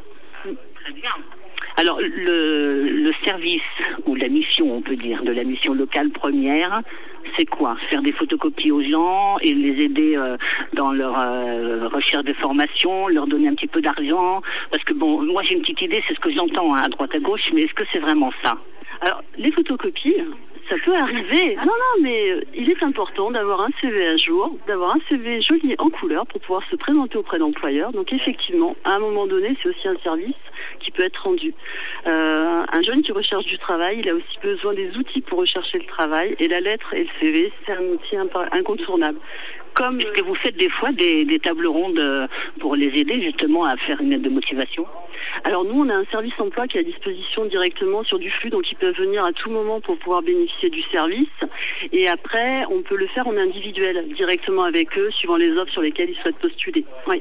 Très bien. Alors, le, le service ou la mission, on peut dire, de la mission locale première, c'est quoi? Faire des photocopies aux gens et les aider euh, dans leur euh, recherche de formation, leur donner un petit peu d'argent? Parce que bon, moi j'ai une petite idée, c'est ce que j'entends hein, à droite à gauche, mais est-ce que c'est vraiment ça? Alors, les photocopies, ça peut arriver. Non, non, mais euh, il est important d'avoir un C V à jour, d'avoir un C V joli en couleur pour pouvoir se présenter auprès d'employeurs. Donc effectivement, à un moment donné, c'est aussi un service qui peut être rendu. Euh, un jeune qui recherche du travail, il a aussi besoin des outils pour rechercher le travail. Et la lettre et le C V, c'est un outil impa- incontournable. Comme... Est-ce que vous faites des fois des, des tables rondes pour les aider justement à faire une lettre de motivation? Alors nous, on a un service emploi qui est à disposition directement sur du flux, donc ils peuvent venir à tout moment pour pouvoir bénéficier du service. Et après, on peut le faire en individuel, directement avec eux, suivant les offres sur lesquelles ils souhaitent postuler. Oui.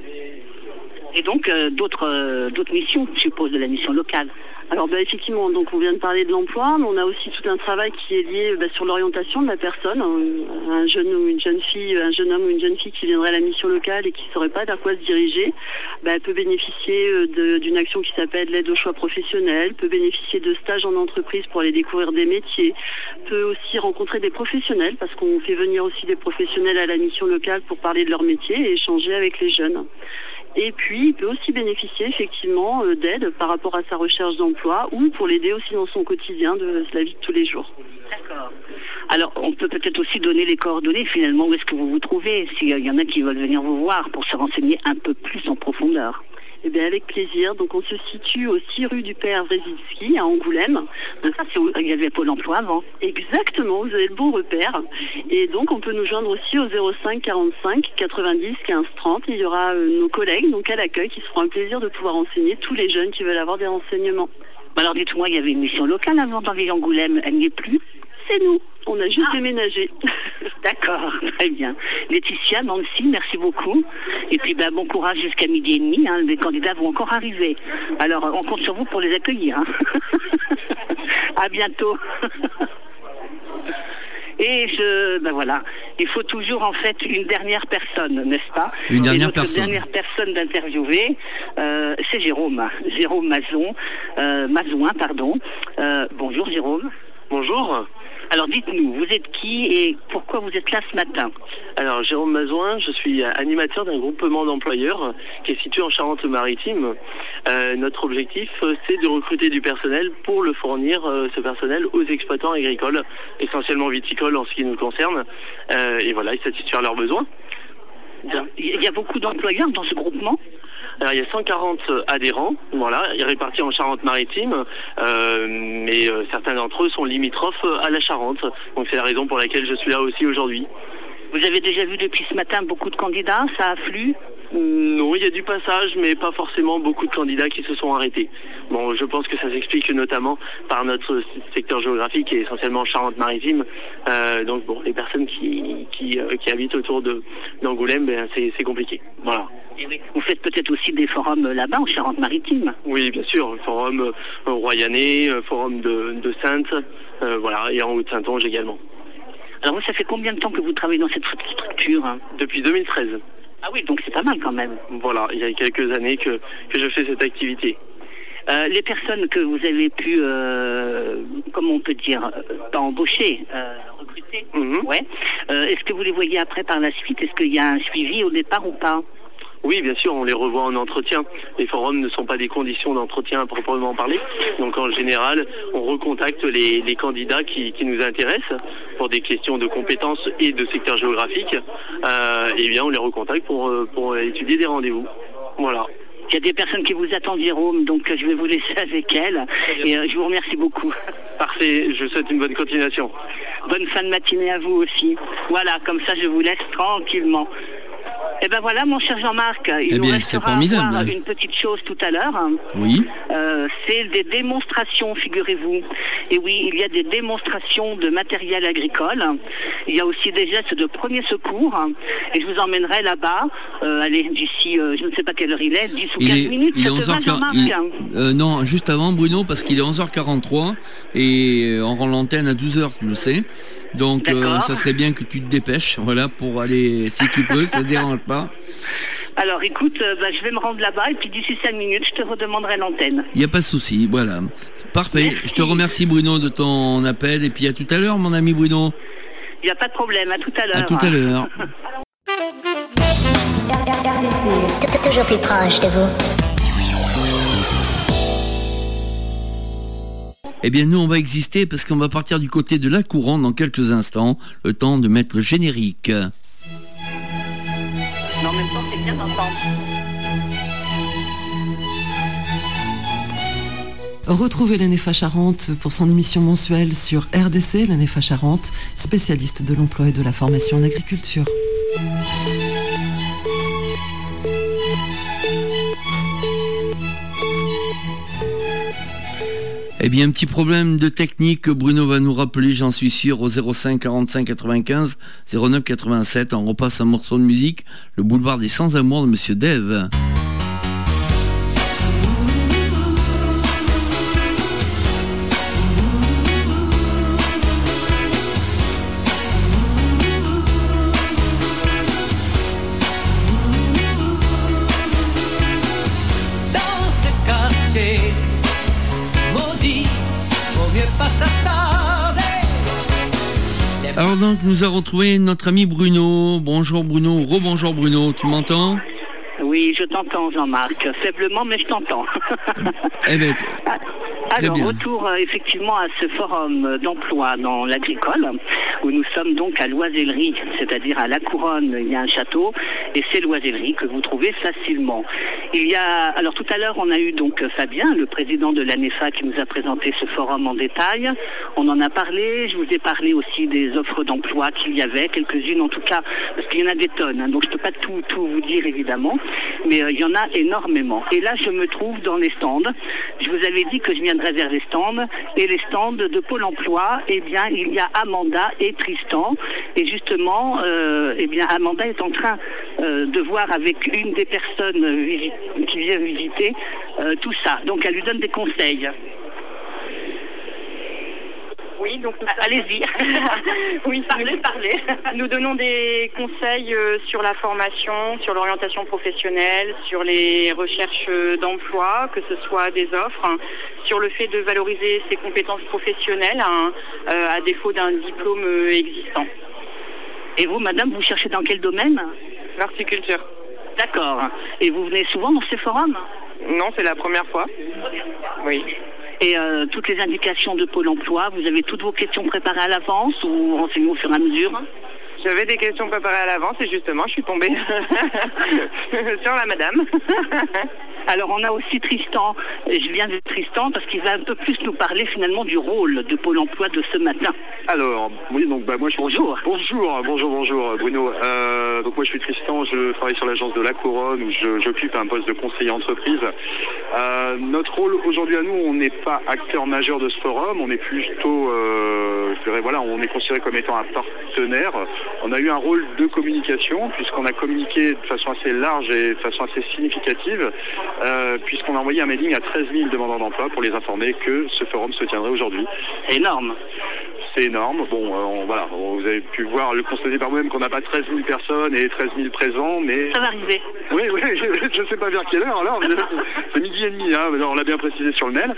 Et donc euh, d'autres euh, d'autres missions, je suppose, de la mission locale. Alors bah, effectivement, donc on vient de parler de l'emploi, mais on a aussi tout un travail qui est lié bah, sur l'orientation de la personne. Un, un jeune ou une jeune fille, un jeune homme ou une jeune fille qui viendrait à la mission locale et qui ne saurait pas vers quoi se diriger, bah, elle peut bénéficier de, d'une action qui s'appelle l'aide au choix professionnel, peut bénéficier de stages en entreprise pour aller découvrir des métiers, peut aussi rencontrer des professionnels parce qu'on fait venir aussi des professionnels à la mission locale pour parler de leur métier et échanger avec les jeunes. Et puis, il peut aussi bénéficier effectivement d'aide par rapport à sa recherche d'emploi ou pour l'aider aussi dans son quotidien de la vie de tous les jours. D'accord. Alors, on peut peut-être aussi donner les coordonnées finalement, où est-ce que vous vous trouvez, s'il y en a qui veulent venir vous voir pour se renseigner un peu plus en profondeur. Eh bien, avec plaisir. Donc, on se situe au six rue du Père Wresinski, à Angoulême. Donc, ça, c'est où il y avait Pôle emploi avant. Exactement, vous avez le bon repère. Et donc, on peut nous joindre aussi au zéro cinq quarante-cinq quatre-vingt-dix quinze trente. Il y aura euh, nos collègues donc à l'accueil qui se feront un plaisir de pouvoir renseigner tous les jeunes qui veulent avoir des renseignements. Alors, dites-moi, il y avait une mission locale avant dans les Angoulême. Elle n'y est plus? C'est nous. On a juste ah. déménagé. D'accord, très bien. Laetitia, Nancy, merci beaucoup. Et puis ben, bon courage jusqu'à midi et demi. Hein. Les candidats vont encore arriver. Alors on compte sur vous pour les accueillir. Hein. À bientôt. Et je, ben voilà, il faut toujours en fait une dernière personne, n'est-ce pas? Une dernière Et notre personne. dernière personne d'interviewer, euh, c'est Jérôme, Jérôme Mazon, euh, Mazouin, pardon. Euh, bonjour Jérôme. Bonjour. Alors dites-nous, vous êtes qui et pourquoi vous êtes là ce matin? Alors Jérôme Mazouin, je suis animateur d'un groupement d'employeurs qui est situé en Charente-Maritime. Euh, notre objectif, c'est de recruter du personnel pour le fournir, euh, ce personnel, aux exploitants agricoles, essentiellement viticoles en ce qui nous concerne. Euh, et voilà, ils satisfaire leurs besoins. Il y a beaucoup d'employeurs dans ce groupement? Alors il y a cent quarante adhérents, voilà, répartis en Charente-Maritime, euh, mais euh, certains d'entre eux sont limitrophes à la Charente. Donc c'est la raison pour laquelle je suis là aussi aujourd'hui. Vous avez déjà vu depuis ce matin beaucoup de candidats, ça afflue? Non, il y a du passage, mais pas forcément beaucoup de candidats qui se sont arrêtés. Bon, je pense que ça s'explique notamment par notre secteur géographique qui est essentiellement Charente-Maritime. Euh, donc bon, les personnes qui qui, euh, qui habitent autour de d'Angoulême, ben c'est c'est compliqué. Voilà. Et oui. Vous faites peut-être aussi des forums là-bas en Charente-Maritime? Oui, bien sûr, forum euh, Royanais, forum de, de Saintes, euh, voilà, et en Haute-Saintonge également. Alors ça fait combien de temps que vous travaillez dans cette structure? Depuis deux mille treize. Ah oui, donc c'est pas mal quand même. Voilà, il y a quelques années que, que je fais cette activité. Euh, les personnes que vous avez pu, euh, comment on peut dire, euh, pas embaucher, euh, recruter, mm-hmm. ouais. Euh, est-ce que vous les voyez après par la suite? Est-ce qu'il y a un suivi au départ ou pas? Oui, bien sûr, on les revoit en entretien. Les forums ne sont pas des conditions d'entretien à proprement parler. Donc en général, on recontacte les, les candidats qui, qui nous intéressent pour des questions de compétences et de secteur géographique. Euh, et bien, on les recontacte pour, pour étudier des rendez-vous. Voilà. Il y a des personnes qui vous attendent, Jérôme, donc je vais vous laisser avec elles. Et euh, je vous remercie beaucoup. Parfait, je vous souhaite une bonne continuation. Bonne fin de matinée à vous aussi. Voilà, comme ça je vous laisse tranquillement. Eh ben voilà, mon cher Jean-Marc, il eh nous bien, restera à voir une petite chose tout à l'heure. Oui. Euh, c'est des démonstrations, figurez-vous. Et oui, il y a des démonstrations de matériel agricole. Il y a aussi des gestes de premier secours. Et je vous emmènerai là-bas. Euh, allez, d'ici, euh, je ne sais pas quelle heure il est, dix ou quinze est, minutes. Il ça est te va, Jean-Marc? il, euh, Non, juste avant, Bruno, parce qu'il est onze heures quarante-trois et on rend l'antenne à douze heures, tu le sais. Donc, euh, ça serait bien que tu te dépêches, voilà, pour aller, si tu peux, ça ne dérange pas. Alors écoute, euh, bah, je vais me rendre là-bas et puis d'ici cinq minutes, je te redemanderai l'antenne. Il n'y a pas de souci, voilà. Parfait. Merci. Je te remercie Bruno de ton appel et puis à tout à l'heure mon ami Bruno. n'y a pas de problème, à tout à l'heure. À tout à l'heure. R D C, toujours plus proche de vous. Eh bien, nous, on va exister parce qu'on va partir du côté de la Couronne dans quelques instants, le temps de mettre le générique. Mais en même temps, c'est bien d'entendre. Retrouvez la Nefa Charente pour son émission mensuelle sur R D C, la Nefa Charente, spécialiste de l'emploi et de la formation en agriculture. Eh bien, un petit problème de technique, Bruno va nous rappeler, j'en suis sûr, au zéro cinq quarante-cinq quatre-vingt-quinze zéro neuf quatre-vingt-sept. On repasse un morceau de musique, le boulevard des Sans-Amours de Monsieur Dave. Alors donc, nous avons retrouvé notre ami Bruno. Bonjour Bruno, rebonjour Bruno, tu m'entends ? Oui, je t'entends Jean-Marc, faiblement mais je t'entends. Eh bien, alors, bien. retour euh, effectivement à ce forum d'emploi dans l'agricole, où nous sommes donc à Loisellerie, c'est-à-dire à La Couronne, il y a un château, et c'est Loisellerie que vous trouvez facilement. Il y a, alors tout à l'heure, on a eu donc Fabien, le président de l'ANEFA, qui nous a présenté ce forum en détail. On en a parlé, je vous ai parlé aussi des offres d'emploi qu'il y avait, quelques-unes en tout cas, parce qu'il y en a des tonnes, hein, donc je ne peux pas tout, tout vous dire évidemment, mais euh, il y en a énormément. Et là, je me trouve dans les stands. Je vous avais dit que je viendrais vers les stands, et les stands de Pôle emploi, eh bien, il y a Amanda et Tristan, et justement, euh, eh bien, Amanda est en train euh, de voir avec une des personnes visi- qui vient visiter euh, tout ça. Donc, elle lui donne des conseils. Oui, donc nous allez-y. oui, parlez, parlez. Nous donnons des conseils euh, sur la formation, sur l'orientation professionnelle, sur les recherches euh, d'emploi, que ce soit des offres, hein, sur le fait de valoriser ses compétences professionnelles hein, euh, à défaut d'un diplôme euh, existant. Et vous, madame, vous cherchez dans quel domaine ? L'horticulture. D'accord. Et vous venez souvent dans ces forums ? Non, c'est la première fois. Oui. Et euh, toutes les indications de Pôle emploi, vous avez toutes vos questions préparées à l'avance ou renseignez au fur et à mesure ? J'avais des questions préparées à l'avance et justement, je suis tombée sur la madame. Alors, on a aussi Tristan. Je viens de Tristan parce qu'il va un peu plus nous parler finalement du rôle de Pôle emploi de ce matin. Alors, oui, donc bah, moi je suis... Bonjour. Bonjour, bonjour, bonjour Bruno. Euh, donc moi je suis Tristan, je travaille sur l'agence de La Couronne où je, j'occupe un poste de conseiller entreprise. Euh, notre rôle aujourd'hui à nous, on n'est pas acteur majeur de ce forum, on est plutôt, euh, je dirais, voilà, on est considéré comme étant un partenaire. On a eu un rôle de communication puisqu'on a communiqué de façon assez large et de façon assez significative. Euh, puisqu'on a envoyé un mailing à treize mille demandeurs d'emploi pour les informer que ce forum se tiendrait aujourd'hui. C'est énorme. C'est énorme. Bon, euh, on, voilà, on, vous avez pu voir, le constater par vous-même qu'on n'a pas treize mille personnes et treize mille présents, mais... Ça va arriver. Oui, oui, je ne sais pas vers quelle heure, alors. C'est midi et demi, hein, on l'a bien précisé sur le mail.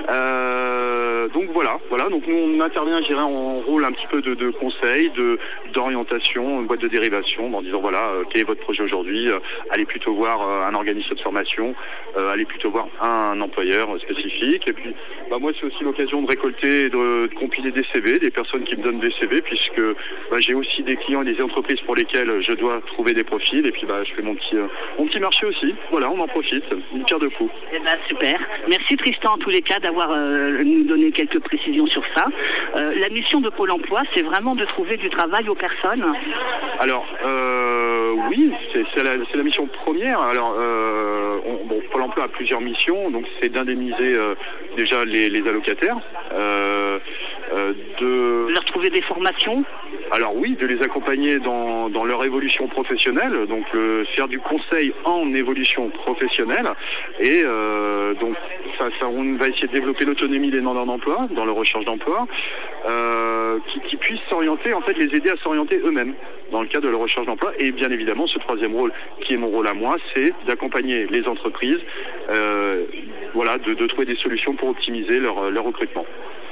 Euh, donc voilà, voilà. Donc nous, on intervient, je dirais, en rôle un petit peu de, de conseil, de, d'orientation, une boîte de dérivation, en disant, voilà, euh, quel est votre projet aujourd'hui ? euh, Allez plutôt voir euh, un organisme de formation, euh, allez plutôt voir un, un employeur spécifique. Et puis, bah, moi, c'est aussi l'occasion de récolter, de, de compiler des C V, des personnes qui me donnent des C V, puisque bah, j'ai aussi des clients et des entreprises pour lesquelles je dois trouver des profils. Et puis, bah, je fais mon petit, euh, mon petit marché aussi. Voilà, on en profite. Une pierre de coups. Eh ben, super. Merci Tristan, en tous les cas, d'avoir euh, nous donné quelques précisions sur ça. Euh, la mission de Pôle emploi, c'est vraiment de trouver du travail aux personnes. Alors, euh, oui, c'est, c'est, la, c'est la mission première. Alors, euh, on, bon, Pôle emploi a plusieurs missions. Donc, c'est d'indemniser euh, déjà les, les allocataires. Euh, euh, de leur trouver des formations. Alors oui, de les accompagner dans, dans leur évolution professionnelle, donc euh, faire du conseil en évolution professionnelle, et euh, donc ça, ça, on va essayer de développer l'autonomie des demandeurs d'emploi dans leur recherche d'emploi, euh, qui, qui puissent s'orienter, en fait les aider à s'orienter eux-mêmes dans le cadre de leur recherche d'emploi. Et bien évidemment, ce troisième rôle, qui est mon rôle à moi, c'est d'accompagner les entreprises, euh, voilà, de, de trouver des solutions pour optimiser leur, leur recrutement.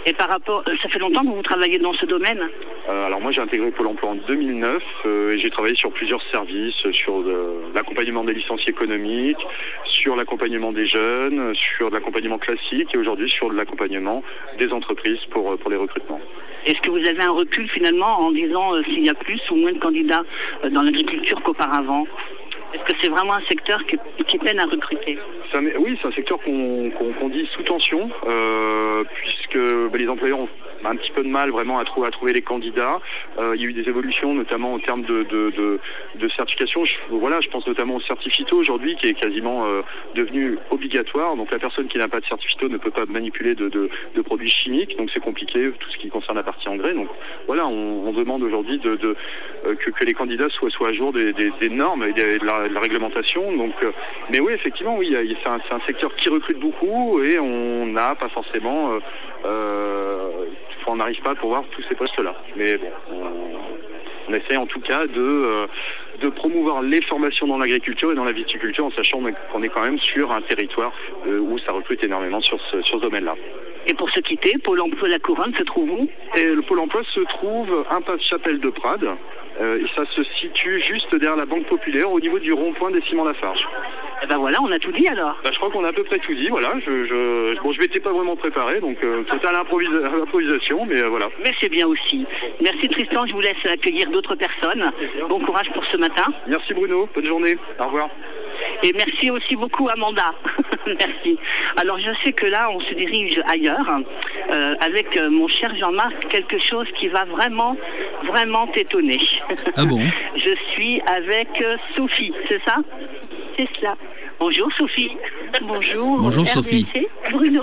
Et par rapport, ça fait longtemps que vous travaillez dans ce domaine? euh, Alors moi j'ai intégré Pôle emploi en deux mille neuf euh, et j'ai travaillé sur plusieurs services, sur euh, l'accompagnement des licenciés économiques, sur l'accompagnement des jeunes, sur de l'accompagnement classique et aujourd'hui sur de l'accompagnement des entreprises pour, pour les recrutements. Est-ce que vous avez un recul finalement en disant euh, s'il y a plus ou moins de candidats euh, dans l'agriculture qu'auparavant? Est-ce que c'est vraiment un secteur qui, qui peine à recruter? Ça, oui, c'est un secteur qu'on qu'on, qu'on dit sous tension, euh, puisque bah, les employeurs ont un petit peu de mal vraiment à, trou à trouver les candidats. Euh, il y a eu des évolutions, notamment en termes de, de, de, de certification. Je, voilà, je pense notamment au certifito aujourd'hui, qui est quasiment euh, devenu obligatoire. Donc la personne qui n'a pas de certifito ne peut pas manipuler de, de, de produits chimiques, donc c'est compliqué, tout ce qui concerne la partie engrais. Donc voilà, on, on demande aujourd'hui de, de, euh, que, que les candidats soient, soient à jour des, des, des normes et de la, de la réglementation. Donc, euh, mais oui, effectivement, oui, c'est un, un secteur qui recrute beaucoup et on n'a pas forcément... Euh, euh, on n'arrive pas à pourvoir tous ces postes-là. Mais bon, on, on essaie en tout cas de, euh, de promouvoir les formations dans l'agriculture et dans la viticulture en sachant qu'on est quand même sur un territoire euh, où ça recrute énormément sur ce, sur ce domaine-là. Et pour se quitter, Pôle emploi La Couronne se trouve où? Et le Pôle emploi se trouve impasse Chapelle de Prades. Euh, et ça se situe juste derrière la Banque Populaire au niveau du rond-point des Ciments Lafarge. Et ben voilà, on a tout dit alors. Ben, je crois qu'on a à peu près tout dit, voilà. Je, je, bon, je m'étais pas vraiment préparé, donc euh, totale improvisa improvisation, mais euh, voilà. Mais c'est bien aussi. Merci Tristan, je vous laisse accueillir d'autres personnes. Bon courage pour ce matin. Merci Bruno, bonne journée, au revoir. Et merci aussi beaucoup Amanda. Merci. Alors je sais que là on se dirige ailleurs euh, avec euh, mon cher Jean-Marc, quelque chose qui va vraiment, vraiment t'étonner. Ah bon? Je suis avec euh, Sophie, c'est ça? C'est cela. Bonjour Sophie. Bonjour. Bonjour R D C. Sophie. Bruno.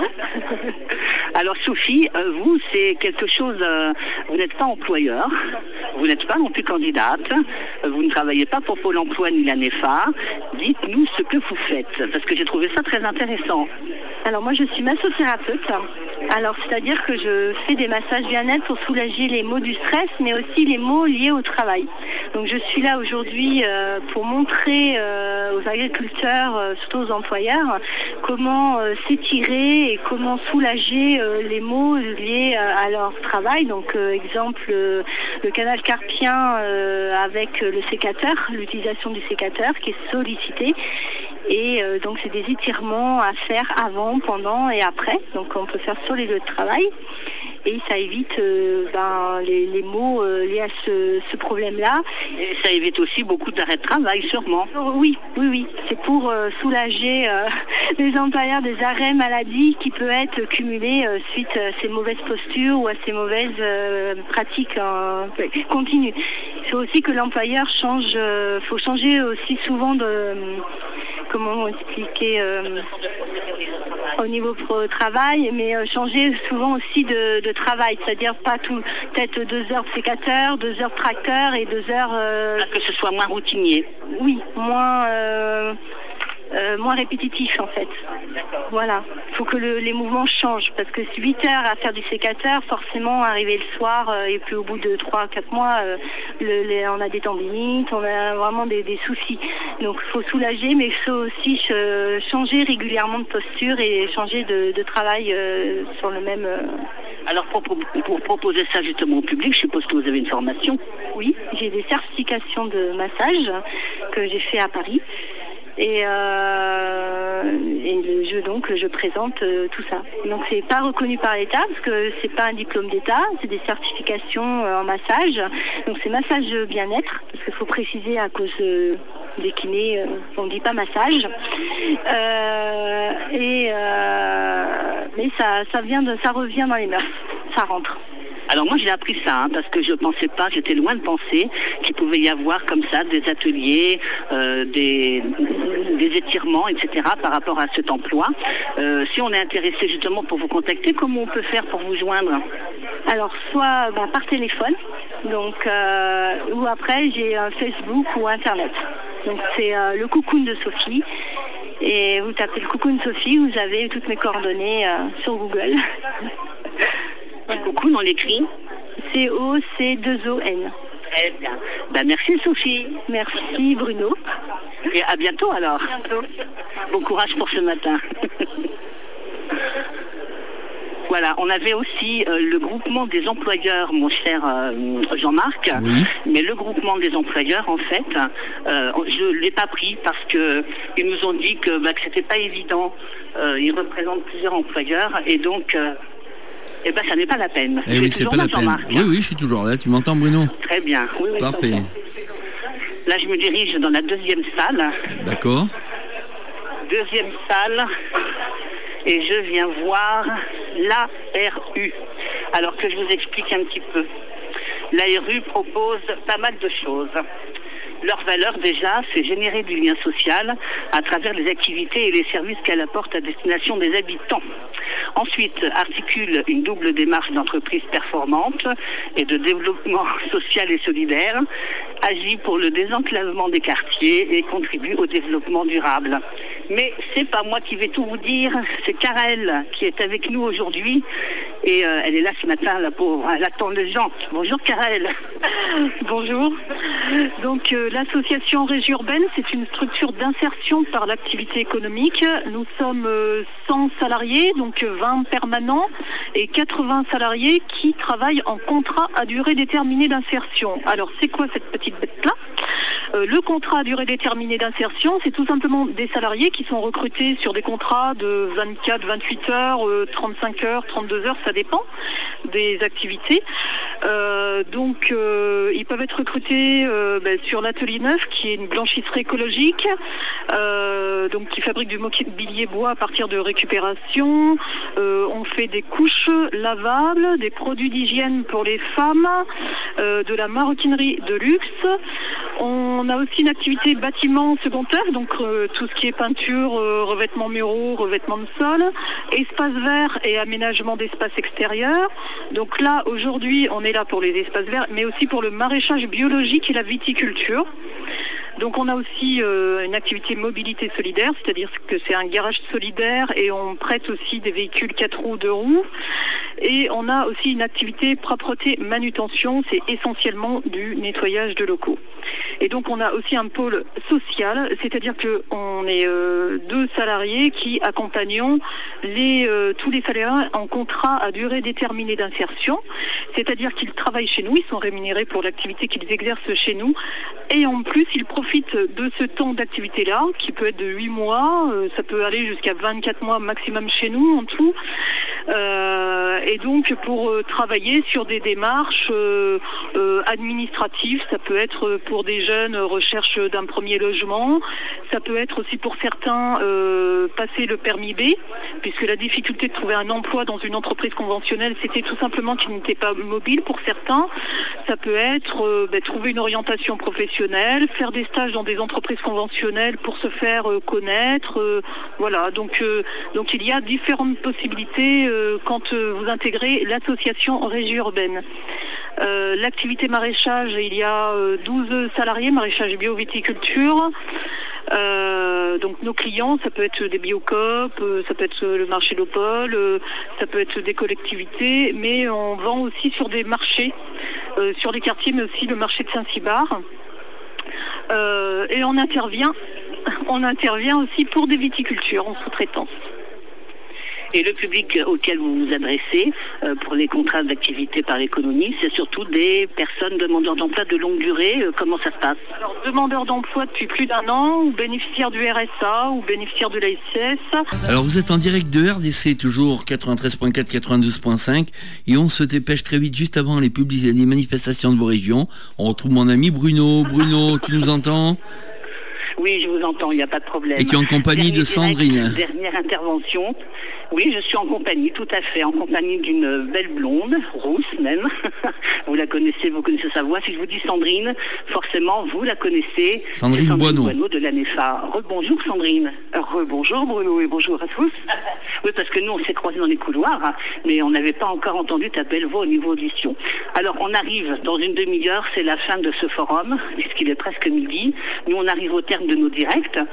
Alors Sophie, euh, vous c'est quelque chose, euh, vous n'êtes pas employeur, vous n'êtes pas non plus candidate, euh, vous ne travaillez pas pour Pôle emploi ni la NEFA. Dites-nous ce que vous faites, parce que j'ai trouvé ça très intéressant. Alors moi je suis massothérapeute. Alors c'est-à-dire que je fais des massages bien-être pour soulager les maux du stress, mais aussi les maux liés au travail. Donc je suis là aujourd'hui euh, pour montrer euh, aux agriculteurs, euh, surtout aux employeurs, comment euh, s'étirer et comment soulager euh, les maux liés euh, à leur travail. Donc euh, exemple euh, le canal carpien euh, avec le sécateur, l'utilisation du sécateur qui est sollicité. Et euh, donc c'est des étirements à faire avant, pendant et après. Donc on peut faire sur les lieux de travail. Et ça évite euh, ben, les, les maux euh, liés à ce, ce problème-là. Et ça évite aussi beaucoup d'arrêts de travail, sûrement. Oui, oui, oui. C'est pour euh, soulager euh, les employeurs des arrêts maladie qui peuvent être cumulés euh, suite à ces mauvaises postures ou à ces mauvaises euh, pratiques euh, continues. Il faut aussi que l'employeur change, il euh, faut changer aussi souvent de... Euh, comment expliquer euh, au niveau pro travail, mais euh, changer souvent aussi de, de travail, c'est-à-dire pas tout, peut-être deux heures de sécateur, deux heures de tracteur et deux heures... Euh, que ce soit moins routinier. Oui, moins... Euh, Euh, moins répétitif en fait. Voilà. Il faut que le, les mouvements changent parce que huit heures à faire du sécateur, forcément arriver le soir euh, et puis au bout de trois à quatre mois, euh, le, les, on a des tendinites, on a vraiment des, des soucis. Donc il faut soulager, mais il faut aussi euh, changer régulièrement de posture et changer de, de travail euh, sur le même... Euh... Alors pour, pour, pour proposer ça justement au public, je suppose que vous avez une formation. Oui, j'ai des certifications de massage que j'ai fait à Paris. Et, euh, et le jeu donc je présente euh, tout ça. Donc c'est pas reconnu par l'État parce que c'est pas un diplôme d'État, c'est des certifications euh, en massage. Donc c'est massage bien-être parce qu'il faut préciser à cause euh, des kinés, euh, on dit pas massage. Euh, et euh, mais ça ça vient de ça revient dans les mœurs, ça rentre. Alors moi j'ai appris ça hein, parce que je ne pensais pas, j'étais loin de penser qu'il pouvait y avoir comme ça des ateliers, euh, des, des étirements, et cetera par rapport à cet emploi. Euh, si on est intéressé justement pour vous contacter, comment on peut faire pour vous joindre? Alors soit ben, par téléphone, donc euh, ou après j'ai un Facebook ou Internet. Donc c'est euh, le Cocoon de Sophie. Et vous tapez le Cocoon de Sophie, vous avez toutes mes coordonnées euh, sur Google. Voilà. Cocoon, on l'écrit C O C deux O N. Très bien. Ben, merci Sophie. Merci Bruno. Et à bientôt alors. À bientôt. Bon courage pour ce matin. Voilà, on avait aussi euh, le groupement des employeurs, mon cher euh, Jean-Marc, Oui. mais le groupement des employeurs, en fait, euh, je ne l'ai pas pris parce que ils nous ont dit que, bah, que c'était pas évident. Euh, ils représentent plusieurs employeurs et donc, euh, eh ben, ça n'est pas la peine. Eh oui, c'est pas la peine. Oui, oui, je suis toujours là. Tu m'entends, Bruno? Très bien. Oui, oui, Parfait. là, je me dirige dans la deuxième salle. D'accord. Deuxième salle. Et je viens voir l'A R U. Alors que je vous explique un petit peu. L'A R U propose pas mal de choses. Leur valeur déjà, c'est générer du lien social à travers les activités et les services qu'elle apporte à destination des habitants. Ensuite, articule une double démarche d'entreprise performante et de développement social et solidaire, agit pour le désenclavement des quartiers et contribue au développement durable. Mais c'est pas moi qui vais tout vous dire, c'est Karel qui est avec nous aujourd'hui et euh, elle est là ce matin, la pauvre, elle attend les gens. Bonjour Karel. Bonjour. Donc euh, l'association Régie Urbaine, c'est une structure d'insertion par l'activité économique. Nous sommes euh, cent salariés, donc vingt permanents et quatre-vingts salariés qui travaillent en contrat à durée déterminée d'insertion. Alors c'est quoi cette petite bête-là ? Euh, le contrat à durée déterminée d'insertion, c'est tout simplement des salariés qui sont recrutés sur des contrats de vingt-quatre, vingt-huit heures, euh, trente-cinq heures, trente-deux heures, ça dépend des activités. Euh, donc euh, ils peuvent être recrutés euh, ben, sur l'atelier neuf, qui est une blanchisserie écologique, euh, donc qui fabrique du mobilier bois à partir de récupération. Euh, on fait des couches lavables, des produits d'hygiène pour les femmes, euh, de la maroquinerie de luxe. On a aussi une activité bâtiment secondaire, donc euh, tout ce qui est peinture, euh, revêtement muraux, revêtement de sol, espace vert et aménagement d'espaces extérieurs. Donc là, aujourd'hui, on est là pour les espaces verts, mais aussi pour le maraîchage biologique et la viticulture. Donc on a aussi euh, une activité mobilité solidaire, c'est-à-dire que c'est un garage solidaire et on prête aussi des véhicules quatre roues, deux roues. Et on a aussi une activité propreté manutention, c'est essentiellement du nettoyage de locaux. Et donc on a aussi un pôle social, c'est-à-dire qu'on est euh, deux salariés qui accompagnons les, euh, tous les salariés en contrat à durée déterminée d'insertion, c'est-à-dire qu'ils travaillent chez nous, ils sont rémunérés pour l'activité qu'ils exercent chez nous, et en plus ils profitent de ce temps d'activité-là, qui peut être de huit mois, euh, ça peut aller jusqu'à vingt-quatre mois maximum chez nous en tout, euh, et donc pour euh, travailler sur des démarches euh, euh, administratives, ça peut être pour des jeunes euh, recherche d'un premier logement, ça peut être aussi pour certains euh, passer le permis B, puisque la difficulté de trouver un emploi dans une entreprise conventionnelle, c'était tout simplement qu'ils n'étaient pas mobiles pour certains. Ça peut être euh, ben, trouver une orientation professionnelle, faire des stages dans des entreprises conventionnelles pour se faire euh, connaître, euh, voilà, donc, euh, donc il y a différentes possibilités euh, quand euh, vous intégrez l'association Régie Urbaine. Euh, l'activité maraîchage, il y a euh, douze salariés, maraîchage bio-viticulture. Euh, donc nos clients, ça peut être des biocoop, euh, ça peut être le marché Lopol, euh, ça peut être des collectivités, mais on vend aussi sur des marchés, euh, sur les quartiers, mais aussi le marché de Saint-Cybard. Euh, et on intervient, on intervient aussi pour des viticultures en sous-traitance. Et le public auquel vous vous adressez euh, pour les contrats d'activité par l'économie, c'est surtout des personnes demandeurs d'emploi de longue durée. Euh, comment ça se passe? Alors, demandeurs d'emploi depuis plus d'un an, ou bénéficiaires du R S A, ou bénéficiaires de l'A I C S. Alors vous êtes en direct de R D C, toujours quatre-vingt-treize point quatre, quatre-vingt-douze point cinq, et on se dépêche très vite juste avant les, publi- les manifestations de vos régions. On retrouve mon ami Bruno. Bruno, tu nous entends? Oui, je vous entends, il n'y a pas de problème. Et tu es en compagnie Dernier de Sandrine. direct, dernière intervention. Oui, je suis en compagnie, tout à fait, en compagnie d'une belle blonde, rousse même. Vous la connaissez, vous connaissez sa voix. Si je vous dis Sandrine, forcément, vous la connaissez. Sandrine, Sandrine Boineau. Boineau de l'ANEFA. Rebonjour Sandrine. Rebonjour Bruno et bonjour à tous. Oui, parce que nous, on s'est croisés dans les couloirs, hein, mais on n'avait pas encore entendu ta belle voix au niveau audition. Alors, on arrive dans une demi-heure, c'est la fin de ce forum, puisqu'il est presque midi. Nous, on arrive au terme de nos directs.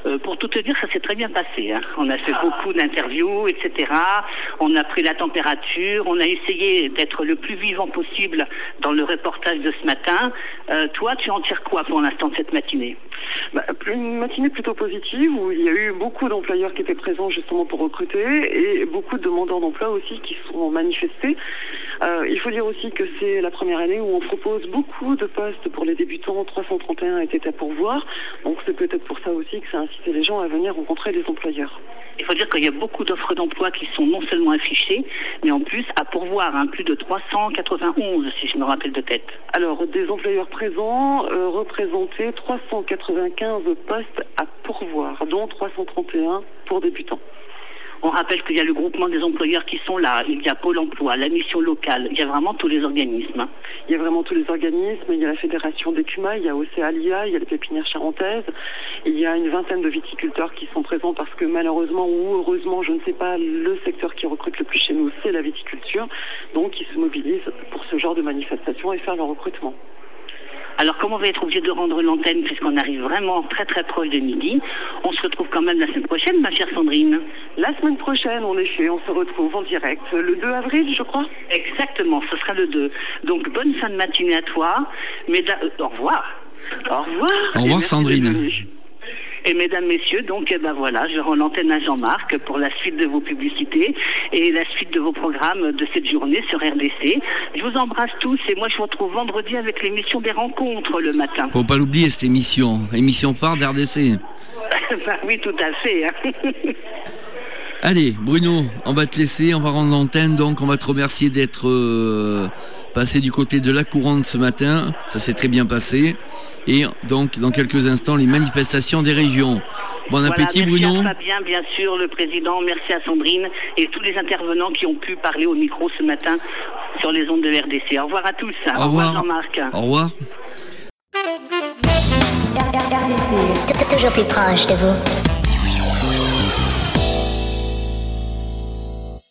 Euh, pour tout te dire, ça s'est très bien passé. Hein. On a fait beaucoup d'interviews, et cetera. On a pris la température. On a essayé d'être le plus vivant possible dans le reportage de ce matin. Euh, toi, tu en tires quoi pour l'instant de cette matinée ? Bah, une matinée plutôt positive où il y a eu beaucoup d'employeurs qui étaient présents justement pour recruter et beaucoup de demandeurs d'emploi aussi qui sont manifestés. Euh, il faut dire aussi que c'est la première année où on propose beaucoup de postes pour les débutants. trois cent trente et un étaient à pourvoir. Donc c'est peut-être pour ça aussi que ça a incité les gens à venir rencontrer les employeurs. Il faut dire qu'il y a beaucoup d'offres d'emploi qui sont non seulement affichées, mais en plus à pourvoir, hein, plus de trois cent quatre-vingt-onze si je me rappelle de tête. Alors des employeurs présents euh, représentaient trois cent quatre-vingt-quinze postes à pourvoir, dont trois cent trente et un pour débutants. On rappelle qu'il y a le groupement des employeurs qui sont là, il y a Pôle emploi, la mission locale, il y a vraiment tous les organismes. Il y a vraiment tous les organismes, il y a la fédération d'Écuma, il y a Océalia, il y a les pépinières charentaises, il y a une vingtaine de viticulteurs qui sont présents parce que malheureusement ou heureusement, je ne sais pas, le secteur qui recrute le plus chez nous, c'est la viticulture, donc ils se mobilisent pour ce genre de manifestation et faire leur recrutement. Alors, comme on va être obligé de rendre l'antenne, puisqu'on arrive vraiment très très proche de midi, on se retrouve quand même la semaine prochaine, ma chère Sandrine. La semaine prochaine, en effet, on se retrouve en direct, le deux avril, je crois. Exactement, ce sera le deux. Donc, bonne fin de matinée à toi. Mesdames, euh, au revoir. Au revoir. Au revoir, Sandrine. Et mesdames, messieurs, donc eh ben voilà, je rends l'antenne à Jean-Marc pour la suite de vos publicités et la suite de vos programmes de cette journée sur R D C. Je vous embrasse tous et moi je vous retrouve vendredi avec l'émission des rencontres le matin. Faut pas l'oublier cette émission, émission phare d'R D C. Ben oui, tout à fait. Hein. Allez, Bruno, on va te laisser, on va rendre l'antenne, donc on va te remercier d'être euh, passé du côté de la Couronne ce matin, ça s'est très bien passé, et donc dans quelques instants les manifestations des régions. Bon voilà, appétit merci Bruno. Merci à Fabien, bien sûr, le président, merci à Sandrine et tous les intervenants qui ont pu parler au micro ce matin sur les ondes de R D C. Au revoir à tous. Au, Au revoir Jean-Marc. Au revoir. R D C, toujours plus proche de vous.